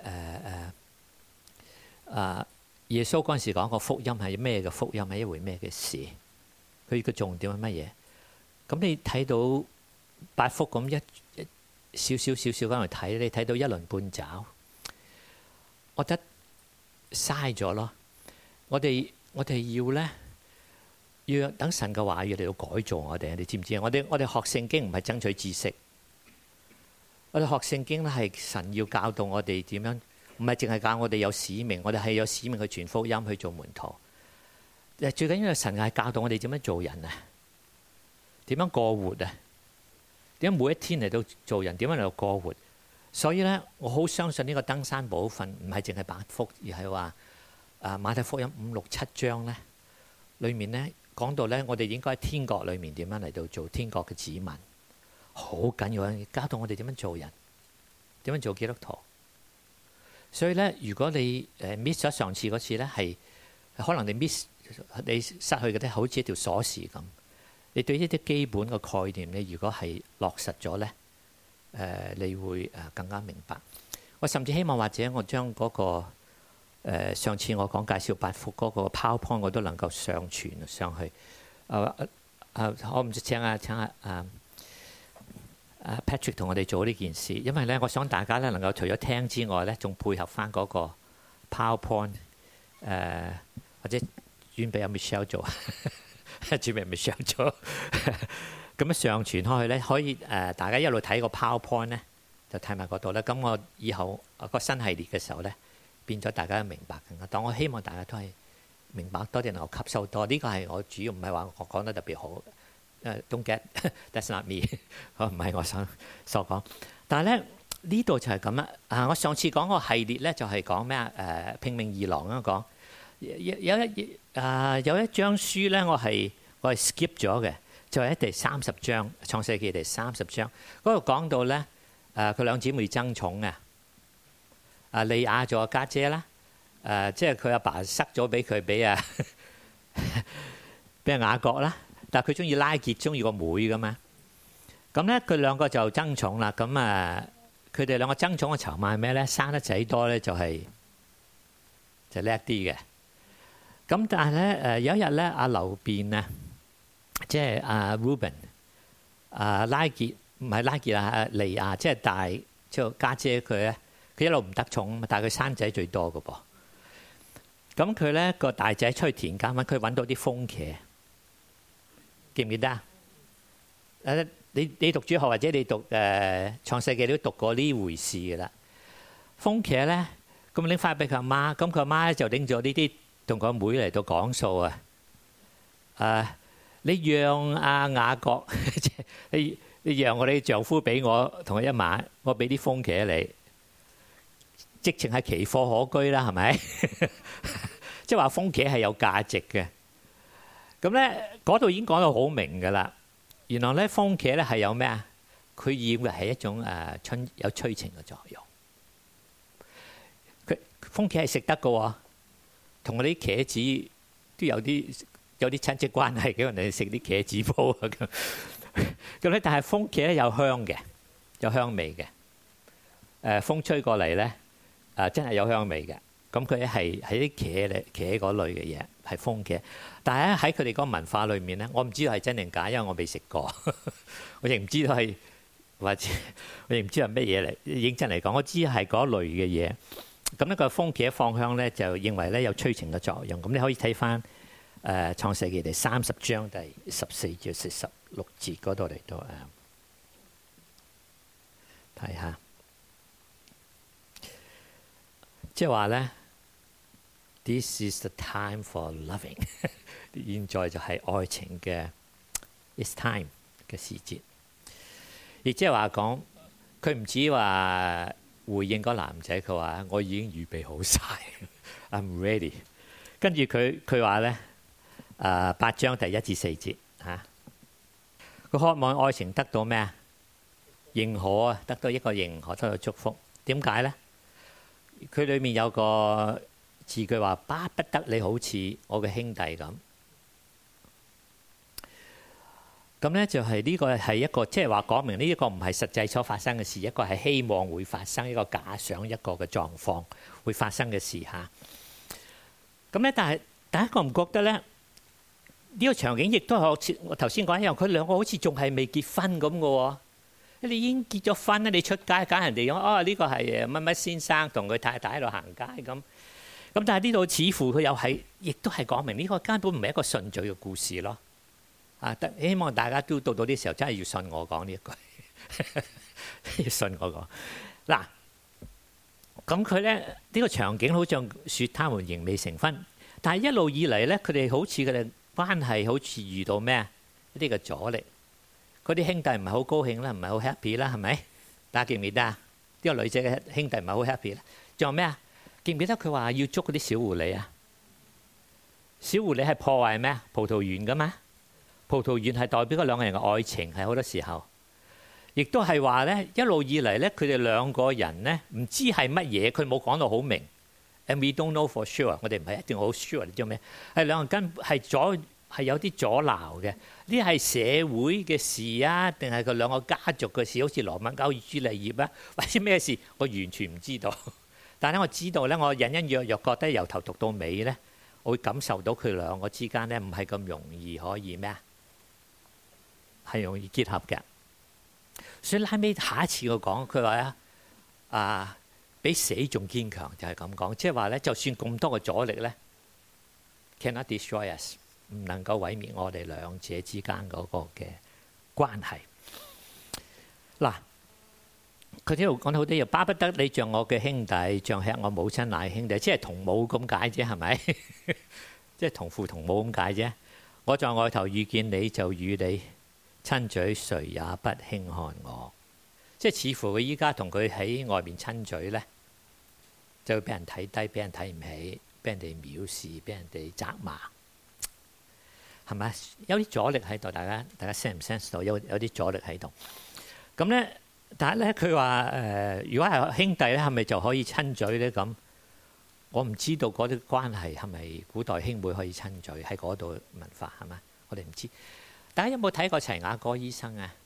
啊耶穌嗰陣時講個福音係咩嘅福音，係一回咩嘅事？佢個重點係乜嘢？咁你睇到八福咁一一少少少少咁去睇，你睇到一輪半爪，我覺得嘥咗咯。我哋我哋要咧。要等神嘅話語嚟到改造我哋，你知唔知啊？我哋我哋學聖經唔係爭取知識，我哋學聖經咧係神要教導我哋點樣，唔係淨係教我哋有使命，我哋係有使命去傳福音去做門徒。誒，最緊要係神係教導我哋點樣做人啊，點樣過活啊，點樣每一天嚟到做人，點樣嚟到過活。所以咧，我好相信呢個登山寶訓唔係淨係八福，而係話誒馬太福音五六七章咧，裏面咧。講到咧，我哋應該喺天國裏面點樣嚟到做天國嘅子民，好緊要啊！教導我哋點樣做人，點樣做基督徒。所以咧，如果你誒 miss 咗上次嗰次咧，係可能你 miss 你失去嘅咧，好似一條鎖匙咁。你對一啲基本嘅概念，你如果係落實咗咧，誒、呃，你會誒更加明白。我甚至希望或者我將嗰、那個。誒、呃、上次我講介紹八福嗰個 PowerPoint 我都能夠上傳上去。啊啊，我唔知請啊請啊啊 Patrick 同我哋做呢件事，因為咧，我想大家咧能夠除咗聽之外咧，仲配合翻嗰個 PowerPoint 誒、呃，或者轉俾阿 Michelle 做，轉俾 Michelle 做，咁樣上傳開去咧，可以誒、呃、大家一路睇個 PowerPoint 咧，就睇埋嗰度咧。咁我以後個新系列嘅時候咧。變咗大家都明白更加多，但我希望大家都係明白多啲，能夠吸收多。呢、這個係我主要唔係話我講得特別好。誒 ，don't get that's not me，唔係我想所講。但係咧呢度就係咁啦。啊，我上次講個系列咧就係講咩啊？誒，拼命二郎啊講有有一啊有一章書咧，我係我係 skip 咗嘅，就係、是、第三十章創世記第三十章嗰度講到咧誒，佢兩姊妹爭寵啊。啊，利亞做家姐啦，誒、呃，即係佢阿爸塞咗俾佢，俾啊，俾阿雅各啦。 但係佢中意拉結，中意個妹噶嘛。咁咧佢兩個就爭寵啦。咁啊，佢哋兩個爭寵嘅籌碼係咩咧？生得仔多咧就係、是、就叻啲嘅。咁但係咧誒有一日咧，阿劉辯啊，即係阿 Reuben 啊拉結唔係拉結啊，利亞即係大即係家姐佢咧，佢一路唔得寵，但係佢生仔最多嘅噃。咁佢咧個大仔出去田間揾，佢揾到啲風茄，記唔記得啊？誒，你你讀主學或者你讀誒、呃、創世記，你都讀過呢回事嘅啦。風茄咧，咁拎翻俾佢阿媽，咁佢阿媽咧就拎咗呢啲同個妹嚟到講數啊。誒，你讓阿雅各，你你讓我哋丈夫俾我同佢一晚，我俾啲風茄你。直情係奇貨可居啦，係咪？即係話風茄係有價值嘅。咁咧嗰度已經講到好明㗎啦。原來咧風茄咧係有咩啊？佢要嘅係一種誒春有催情嘅作用。佢風茄係食得嘅喎，同我啲茄子都有啲有啲親戚關係嘅，人哋食啲茄子煲啊咁。咁咧，但係風茄咧有香嘅，有香味嘅。誒風吹過嚟咧。啊！真係有香味嘅，咁佢係係啲茄咧茄嗰類嘅嘢，係風茄。但係咧喺佢哋嗰個文化裏面咧，我唔知道係真定假，因為我未食過，我亦唔知道係或者我亦唔知係乜嘢嚟。認真嚟講，我知係嗰類嘅嘢。咁呢個風茄放香咧，就認為咧有催情嘅作用。咁你可以睇翻誒創世記第三十章第十四至四十六節嗰度嚟到啊，睇下。即係話咧 ，This is the time for loving 。現在就係愛情嘅 It's time 嘅時節。亦即係話講，佢唔止話回應個男仔，佢話我已經預備好晒 I'm ready。跟住佢佢話咧，誒八章第一至四節嚇，佢渴望愛情得到咩啊？認可啊，得到一個認可，得到祝福。點解咧？佢裏面有個字句話，巴不得你好似我嘅兄弟咁。咁咧就係呢個係一個，即係話講明呢一個唔係實際所發生嘅事，一個係希望會發生，一個假想一個嘅狀況會發生嘅事嚇。咁咧，但係大家覺唔覺得咧？呢個場景亦都係好似我頭先講一樣，佢兩個好似仲係未結婚咁嘅喎。你已經結咗婚咧，你出街揀人哋講哦，呢個係乜乜先生同佢太太喺度行街咁。咁但係呢度似乎佢又係，亦都係講明呢個根本唔係一個順序嘅故事咯。啊，希望大家都到到啲時候真係要信我講呢一句，要信我講。嗱，咁佢咧呢個場景好像説他們仍未成婚，但係一路以嚟咧，佢哋好似佢哋關係好似遇到咩一啲嘅阻力。嗰啲兄弟唔係好高興啦，唔係好 happy 啦，係咪？大家記唔記得啊？呢個女仔嘅兄弟唔係好 happy 啦。仲有咩啊？記唔記得佢話要捉嗰啲小狐狸啊？小狐狸係破壞咩？葡萄園噶嘛？葡萄園係代表嗰兩個人嘅愛情，係好多時候，亦都係話咧一路以嚟咧，佢哋兩個人咧唔知係乜嘢，佢冇講到好明。And we don't know for sure， 我哋唔係一定好 sure 你知咩？係兩個人係阻。係有啲阻撓嘅，呢係社會嘅事啊，定係佢兩個家族嘅事？好似羅密歐與朱麗葉啊，或者咩事？我完全唔知道。但係我知道咧，我隱隱約約覺得由頭讀到尾咧，我會感受到佢兩個之間咧唔係咁容易可以咩啊？係容易結合嘅。所以拉尾下一次我講，佢話啊啊，比死仲堅強，就係咁講。即係話咧，就算咁多嘅阻力咧 ，cannot destroy us。唔能夠毀滅我哋兩者之間嗰個嘅關係。嗱，佢呢度講到好多嘢，巴不得你像我嘅兄弟，像吃我母親奶兄弟，即係同母咁解啫，係咪？即係同父同母咁解啫。我在外頭遇見你就與你親嘴，誰也不輕看我。即係似乎佢依家同佢喺外面親嘴咧，就會俾人睇低，俾人睇唔起，俾人哋藐視，俾人哋責罵。係咪有啲阻力喺度？大家大家 sense 唔 sense 到有有啲阻力喺度？咁咧，但係咧佢話誒，如果係兄弟咧，係咪就可以親嘴咧？咁我唔知道嗰啲關係係咪古代兄妹可以親嘴喺嗰度文化係咪？我哋唔知。 大家有冇睇過齊瓦哥醫生啊？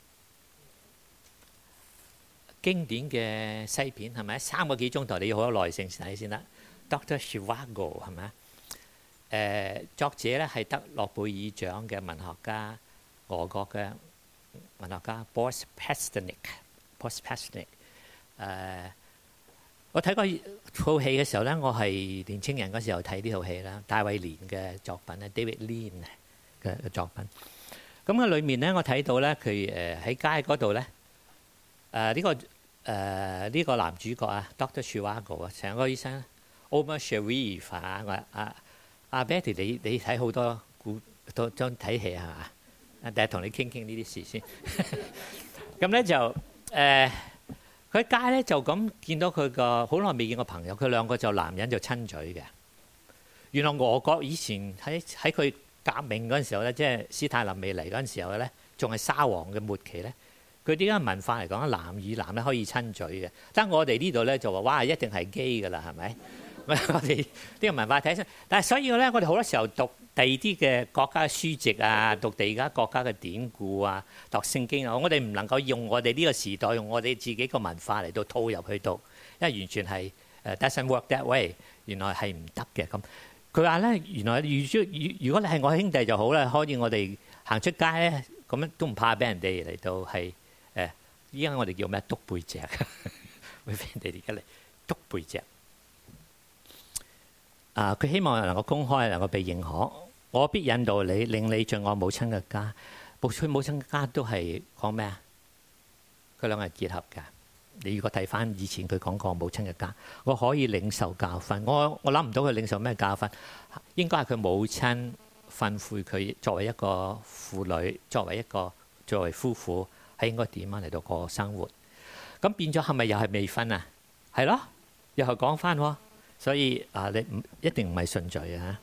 經典嘅西片係咪？三個幾鐘頭你要好有耐性睇先得。Doctor Zhivago 係咪啊？誒作者咧係得諾貝爾獎嘅文學家，俄國嘅文學家 Boris Pasternak。Boris Pasternak 誒，我睇過套戲嘅時候咧，我係年青人嗰時候睇呢套戲啦，大衛連嘅作品咧 ，David Lean 嘅嘅作品。咁嘅裏面咧，我睇到咧佢誒喺街嗰度咧，誒呢個誒呢個男主角啊 ，Doctor Zhivago 啊，成個醫生 Omar Sharif 啊，我阿阿 Betty 你你睇好多古多張睇戲係嘛？啊，第日同你傾傾呢啲事先。咁咧就誒。佢喺街咧就咁見到佢個好耐未見過朋友，佢兩個就男人就親嘴嘅。原來俄國以前喺喺佢革命嗰陣時候咧，即係斯大林未嚟嗰陣時候咧，仲係沙皇嘅末期咧，佢點解文化嚟講，男與男咧可以親嘴嘅？但係我哋呢度咧就話哇，一定係基㗎啦，係咪？我哋呢個文化睇出，但係所以咧，我哋好多時候讀第二啲嘅國家嘅書籍啊，讀第二家國家嘅典故啊，讀聖經啊，我哋唔能夠用我哋呢個時代，用我哋自己個文化嚟到套入去讀，因為完全係誒 doesn't work that way，原來係唔得嘅咁。佢話咧，原來如如如果你係我兄弟就好啦，可以我哋行出街咧，咁樣都唔怕俾人哋嚟到係誒，依家我哋叫咩？篤背脊，會俾人哋而家嚟篤背脊。啊！佢希望能夠公開，能夠被認可。我必引導你，令你進我母親嘅家。母親母親家都係講咩啊？佢兩個係結合㗎。你如果睇翻以前佢講過母親嘅家，我可以領受教訓。我我諗唔到佢領受咩教訓，應該係佢母親吩咐佢作為一個婦女，作為一個作為夫婦，係應該點樣嚟到過生活。咁變咗係咪又係未婚啊？係咯，又係講翻喎。所以啊，你唔一定唔係順序嘅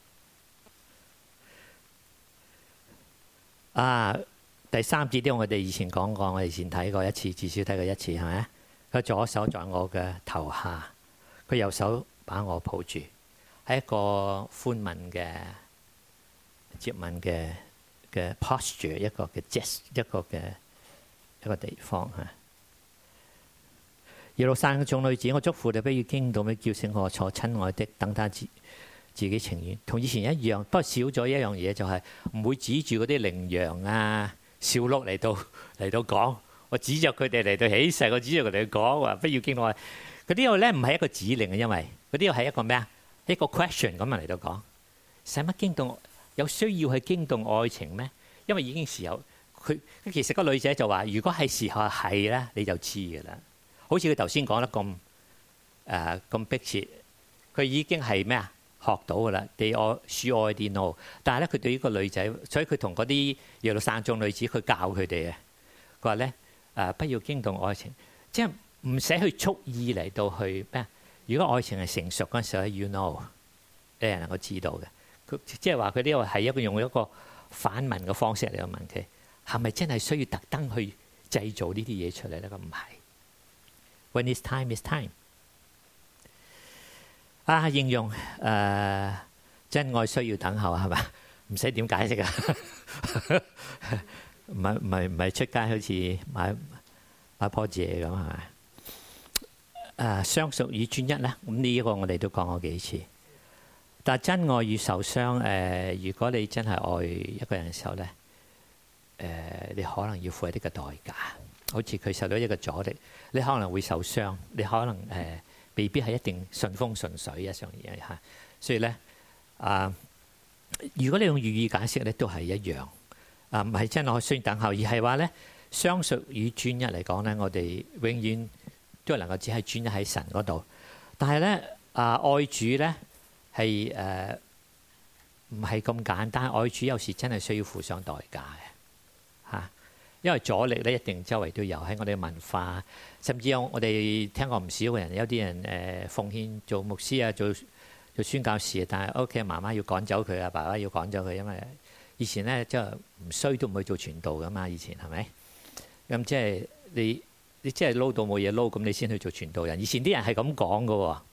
嚇。啊，第三節啲我哋以前講過，我哋以前睇過一次，至少睇過一次，係咪？佢左手在我嘅頭下，佢右手把我抱住，係一個寬吻嘅接吻嘅嘅 posture， 一個嘅 gest， 一個嘅一個地方嚇。耶路撒冷嘅眾女子，我囑咐你不要驚動，咩叫醒我坐親愛的，等他自自己情願，同以前一樣。不過少咗一樣嘢，就係唔會指住嗰啲羚羊啊、小鹿嚟到嚟到講。我指着佢哋嚟到起誓，我指着佢哋講話不要驚動我。嗰啲又咧唔係一個指令嘅，因為嗰啲又係一個咩啊？一個 question 咁啊嚟到講，使乜驚動？有需要去驚動愛情咩？因為已經時候，佢其實個女仔就話：如果係時候係咧，你就知㗎啦。好似佢頭先講得咁誒咁迫切，佢已經係咩啊？學到㗎啦。They all she already know。但係咧，佢對於個女仔，所以佢同嗰啲耶路撒冷眾女子，佢教佢哋嘅。佢話咧誒，不要驚動愛情，即係唔使去蓄意嚟到去咩啊？如果愛情係成熟嗰陣時候 you know， 你係能夠知道嘅。佢即係話佢呢個係一個用一個反問嘅方式嚟到問佢，係咪真係需要特登去製造呢啲嘢出嚟咧？咁唔係。When it's time, it's time。啊，應用誒、呃、真愛需要等候係嘛？唔使點解釋啊！唔係唔係唔係出街好似買買棵蔗咁係咪？誒相屬與專一咧，咁呢一個我哋都講過幾次。但係真愛與受傷誒、呃，如果你真係愛一個人嘅時候咧，誒、呃、你可能要付一啲嘅代價。好似佢受到一個阻力，你可能會受傷，你可能誒、呃、未必係一定順風順水一樣嘢嚇。所以咧啊、呃，如果你用粵語解釋咧，都係一樣啊，唔係真係需要等候，而係話咧相屬與專一嚟講咧，我哋永遠都係能夠只係專一喺神嗰度。但係咧啊，愛主咧係誒唔係咁簡單，愛主有時真係需要付上代價嘅嚇。因為阻力咧一定周圍都有，喺我哋嘅文化，甚至有我哋聽過唔少嘅人，有啲人誒、呃、奉獻做牧師啊，做做宣教士，但係屋企媽媽要趕走佢啊，爸爸要趕走佢，因為以前咧即係唔衰都唔會做傳道噶嘛，以前係咪？咁即係你你即係撈到冇嘢撈，咁你先去做傳道人。以前啲人係咁講噶喎，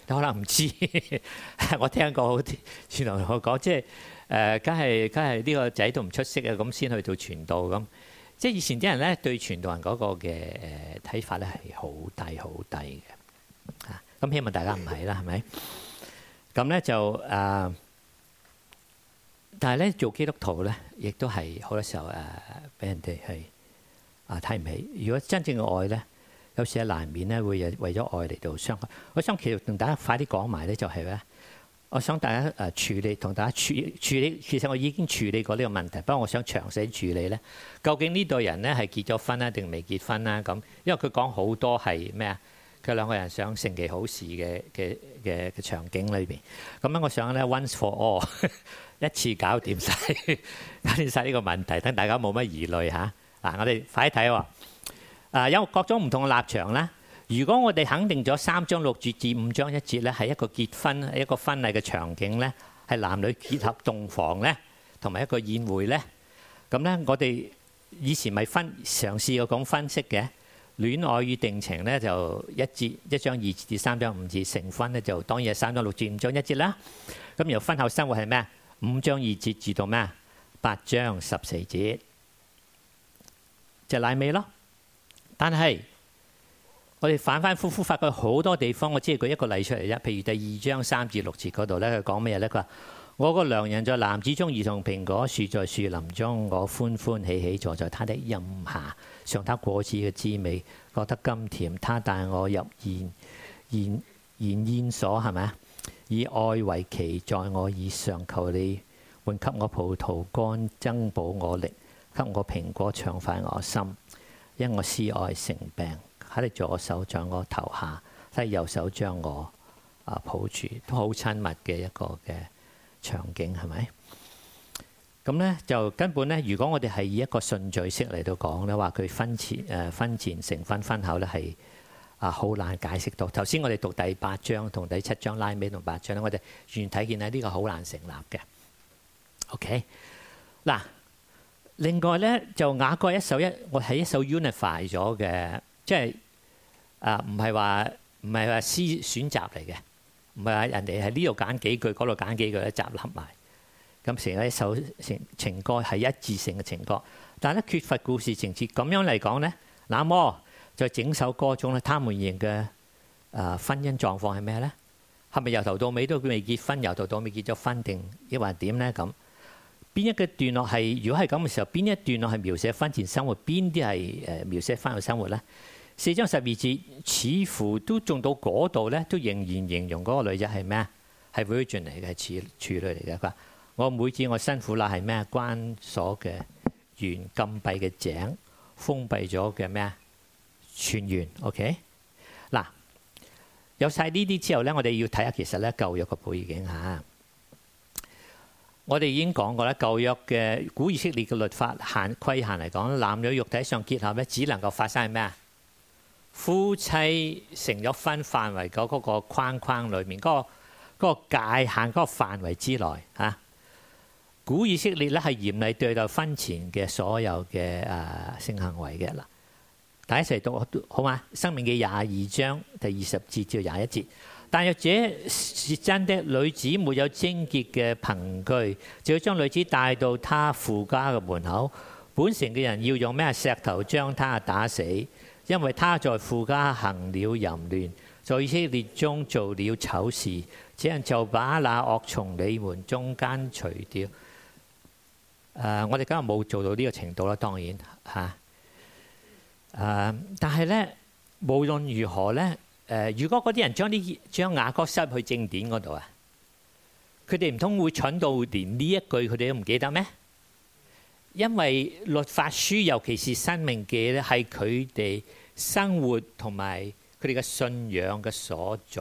你可能唔知，我聽過好啲傳道同我講，即係誒，梗係梗係呢個仔都唔出色啊，咁先去做傳道咁。即係以前啲人咧對傳道人嗰個嘅誒睇法咧係好低好低嘅嚇。咁希望大家唔係啦，係咪？咁咧就誒、呃，但係咧做基督徒咧，亦都係好多時候誒俾、呃、人哋係啊睇唔起。如果真正嘅愛咧，有時係難免咧會有為咗愛嚟到傷害。我想其實同大家快啲講埋咧，就係咧，我想大家誒處理同大家處處理。其實我已經處理過呢個問題，不過我想詳細處理咧。究竟呢對人咧係結咗婚啊，定未結婚啦？咁因為佢講好多係咩啊？佢兩個人想成其好事嘅嘅嘅嘅場景裏邊。咁樣我想咧 once for all 一次搞掂晒，搞掂晒呢個問題，等大家冇乜疑慮嚇。嗱、啊，我哋快啲睇喎。啊，有各種唔同嘅立場啦。如果我哋肯定咗三章六節至五章一節咧，係一個結婚、一個婚禮嘅場景咧，係男女結合洞房咧，同埋一個宴會咧，咁咧我哋以前咪分嘗試過講分析嘅戀愛與定情咧，就一節一章二節至三章五節，成婚咧就當然係三章六節五章一節啦。咁由婚後生活係咩啊？五章二節至到咩啊？八章十四節，就賴尾咯。但係我哋反反覆覆發覺好多地方，我只係舉一個例出嚟啫。譬如第二章三至六節嗰度咧，佢講咩咧？佢話：我個良人在籃子中，如同蘋果樹在樹林中，我歡歡喜喜坐在他的蔭下，嘗他果子嘅滋味，覺得甘甜。他帶我入筵筵筵宴所，係咪啊？以愛為旗，在我以上，求你換給我葡萄乾，增補我力，給我蘋果，暢快我心。因我思愛成病，喺你左手在我頭下，喺右手將我啊抱住，都好親密嘅一個嘅場景，係咪？咁咧就根本咧，如果我哋係以一個順序式嚟到講咧，話佢婚前誒婚前成婚，婚後咧係啊好難解釋到。頭先我哋讀第八章同第七章拉尾同八章咧，我哋完全睇見咧呢個好難成立嘅。OK，嗱。另外咧，就雅歌一首一，我係一首 unify 咗嘅，即係啊，唔係話唔係話詩選集嚟嘅，唔係話人哋喺呢度揀幾句，嗰度揀幾句一集合埋，咁成咗一首情情歌係一致性嘅情歌，但係咧缺乏故事情節。咁樣嚟講咧，那麼在整首歌中咧，他們認嘅啊婚姻狀況係咩咧？係咪由頭到尾都未結婚，由頭到尾結咗婚定抑或點咧？咁？邊一個段落係？如果係咁嘅時候，邊一段落係描寫婚前生活？邊啲係誒描寫婚後生活咧？四章十二節似乎都中到嗰度咧，都仍然形容嗰個女仔係咩啊？係 virgin 嚟嘅，係處女嚟嘅。佢話：我妹子我辛苦啦，係咩？關鎖嘅園，禁閉嘅井，封閉咗嘅咩啊？泉源。OK，嗱，有晒呢啲之後咧，我哋要睇下其實咧舊約嘅背景嚇。我哋已經講過啦，舊約嘅古以色列嘅律法限規限嚟講，男女肉體上結合咧，只能夠發生喺咩啊？夫妻成咗婚範圍嗰嗰個框框裏面，嗰個嗰個界限嗰個範圍之內嚇。古以色列咧係嚴厲對待婚前嘅所有嘅誒性行為嘅啦。大家一齊讀好嘛？申命記廿二章第二十節至廿一節。但若這是真的，女子沒有貞潔嘅憑據，就要將女子帶到她父家嘅門口。本城嘅人要用咩石頭將她打死，因為她在父家行了淫亂，在以色列中做了醜事。這人就把那惡從你們中間除掉。誒、呃，我哋今日冇做到呢個程度啦，當然嚇。誒、啊呃，但係咧，無論如何咧。誒、呃，如果嗰啲人將啲將雅歌塞去正典嗰度啊，佢哋唔通會蠢到連呢一句佢哋都唔記得咩？因為律法書，尤其是申命記咧，係佢哋生活同埋佢哋嘅信仰嘅所在。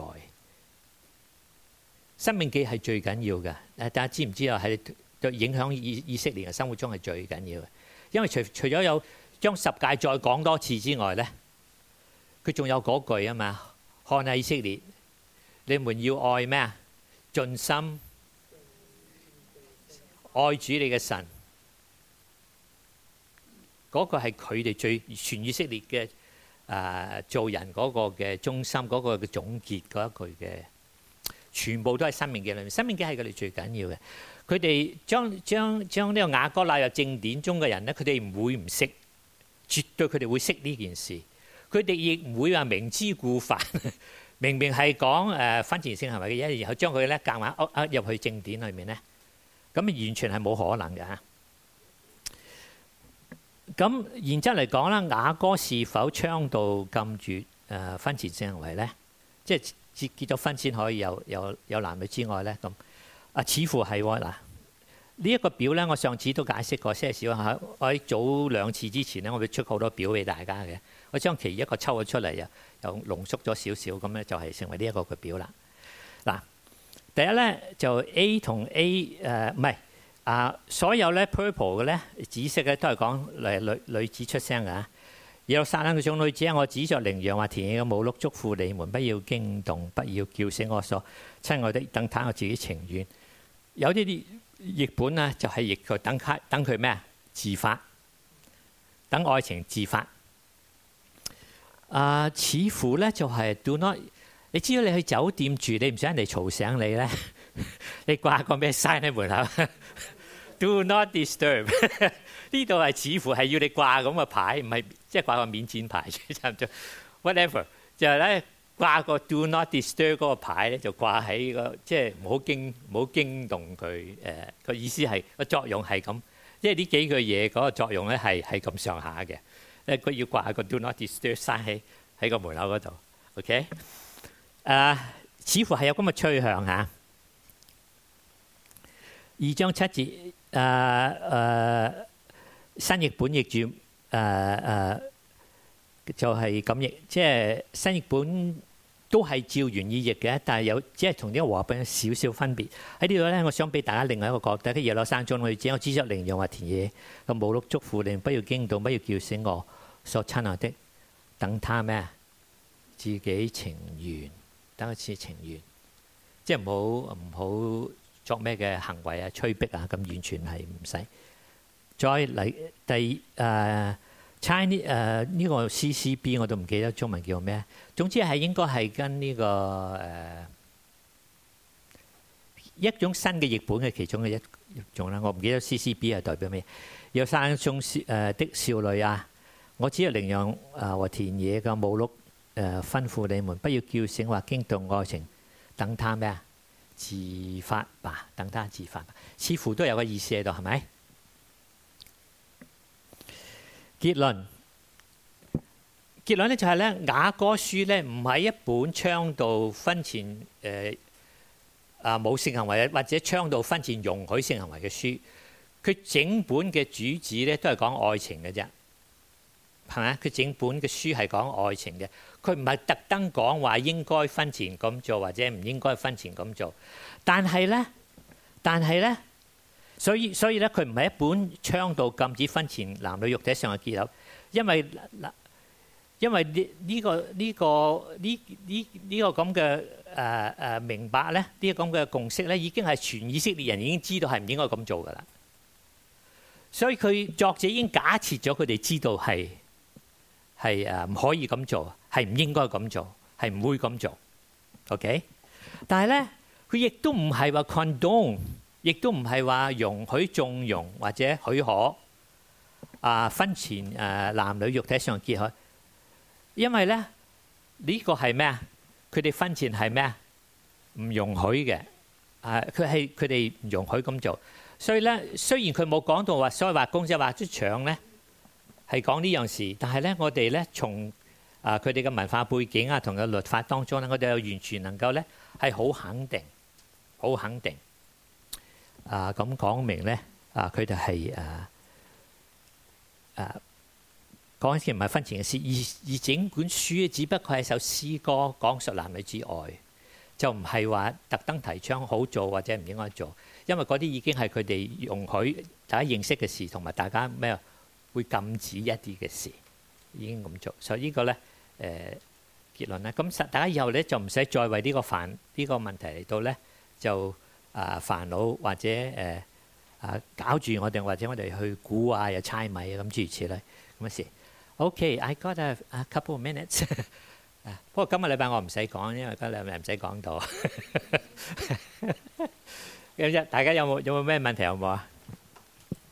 申命記係最緊要嘅，誒，大家知唔知道係對影響以以色列嘅生活中係最緊要嘅？因為除除咗有將十誡再講多次之外咧，佢仲有嗰句啊嘛。看下以色列，你們要愛咩啊？盡心愛主你嘅神，嗰個係佢哋最全以色列嘅誒做人嗰個嘅中心，嗰個嘅總結嗰一句嘅全部都係申命記裏面。申命記係佢哋最緊要嘅。佢哋將將將呢個雅歌納入正典中嘅人咧，佢哋唔會唔識，絕對佢哋會識呢件事。佢哋亦唔會話明知故犯，明明係講誒婚前性行為嘅嘢，然後將佢咧夾硬呃呃入去正典裏面咧，咁完全係冇可能嘅嚇。咁然之後嚟講啦，雅歌是否倡導禁絕誒婚前性行為咧？即係結結咗婚先可以有有有男女之愛咧？咁啊，似乎係喎嗱。呢一個表咧，我上次都解釋過些少嚇。我喺早兩次之前咧，我會出好多表俾大家嘅。我將其一個抽咗出嚟，又又濃縮咗少少，咁咧就係成為呢一個嘅表啦。嗱，第一咧就 A 同 A 誒唔係啊，所有咧 purple 嘅咧紫色嘅都係講誒女女子出聲嘅。耶路撒冷嘅眾女子啊，我指着羚羊或田野嘅母鹿囑咐你們，不要驚動，不要叫醒我所親愛的，等他我自己情願。有啲啲譯本咧就係譯佢等佢等佢咩啊？自發，等愛情自發。啊、呃，似乎咧就係 do not， 你知道你去酒店住，你唔想人哋嘈醒你咧，你掛個咩 sign 喺門口？Do not disturb 呢度係似乎係要你掛咁嘅牌，唔係即係掛個免戰牌，差唔多 whatever 就係咧掛個 do not disturb 嗰個牌咧，就掛喺個即係唔好驚唔好驚動佢誒個意思係個作用係咁，即係呢幾句嘢嗰個作用咧係係咁上下嘅。誒佢要掛個 do not disturb sign喺喺個門口嗰度 ，OK？ 誒、uh, 似乎係有咁嘅趨向嚇。二章七節誒誒新譯本譯住誒誒就係咁譯，即係新譯本都係照原意譯嘅，但係有只係同呢個和合本有少少分別。喺呢度咧，我想俾大家另外一個角度，喺耶路撒冷眾女子，我指着羚羊或田野個母鹿囑咐你，不要驚動，不要叫醒我所親愛的，等他咩啊？自己情願，等佢自己情願，即係唔好唔好作咩嘅行為啊、催逼啊，咁完全係唔使。再嚟第誒 Chinese 誒呢個 C C B 我都唔記得中文叫咩，總之係應該係跟呢、這個誒、呃、一種新嘅譯本嘅其中嘅一種啦。我唔記得 C C B 係代表咩。有三種誒的少女啊！我指着羚羊啊和田野嘅母鹿誒吩咐你們，不要叫醒或驚動愛情，等他咩啊？自發吧，等他自發吧，似乎都有個意思喺度，係咪？結論結論咧就係咧，雅歌書咧唔係一本倡導婚前誒啊冇性行為或者倡導婚前容許性行為嘅書，佢整本嘅主旨咧都係講愛情嘅啫。係咪？佢整本嘅書係講愛情嘅，佢唔係特登講話應該婚前咁做或者唔應該婚前咁做。但係咧，但係咧，所以所以咧，佢唔係一本倡導禁止婚前男女肉體上嘅結合，因為嗱，因為呢呢個呢個呢呢呢個咁嘅誒誒明白咧，呢個咁嘅共識咧，已經係全以色列人已經知道係唔應該咁做噶啦。所以佢作者已經假設咗佢哋知道係。係誒唔可以咁做，係唔應該咁做，係唔會咁做。OK， 但係咧，佢亦都唔係話 condone， 亦都唔係話容許縱容或者許可啊婚前誒男女肉體上結合，因為咧呢個係咩啊？佢哋婚前係咩啊？唔容許嘅，誒佢係佢哋唔容許咁做。所以咧，雖然佢冇講到話所謂畫公仔畫出腸咧。係講呢樣事，但係咧，我哋咧從啊佢哋嘅文化背景啊同嘅律法當中咧，我哋又完全能夠咧係好肯定、好肯定啊咁講明咧啊佢哋係誒誒講嘅唔係婚前嘅事，而而整本書只不過係首詩歌講述男女之愛，就唔係話特登提倡好做或者唔應該做，因為嗰啲已經係佢哋容許大家認識嘅事，同埋大家咩啊？會禁止一啲嘅事已經咁做，所以呢個咧誒結論咧，咁實大家以後咧就唔使再為呢個煩呢個問題嚟到咧就啊煩惱或者誒啊搞住我哋，或者我哋去估啊又猜謎啊咁諸如此類咁嘅事。OK，I got a a couple of minutes。 不過今個禮拜我唔使講，因為今個禮拜唔使講到。咁啫，大家有冇有冇咩問題有冇啊？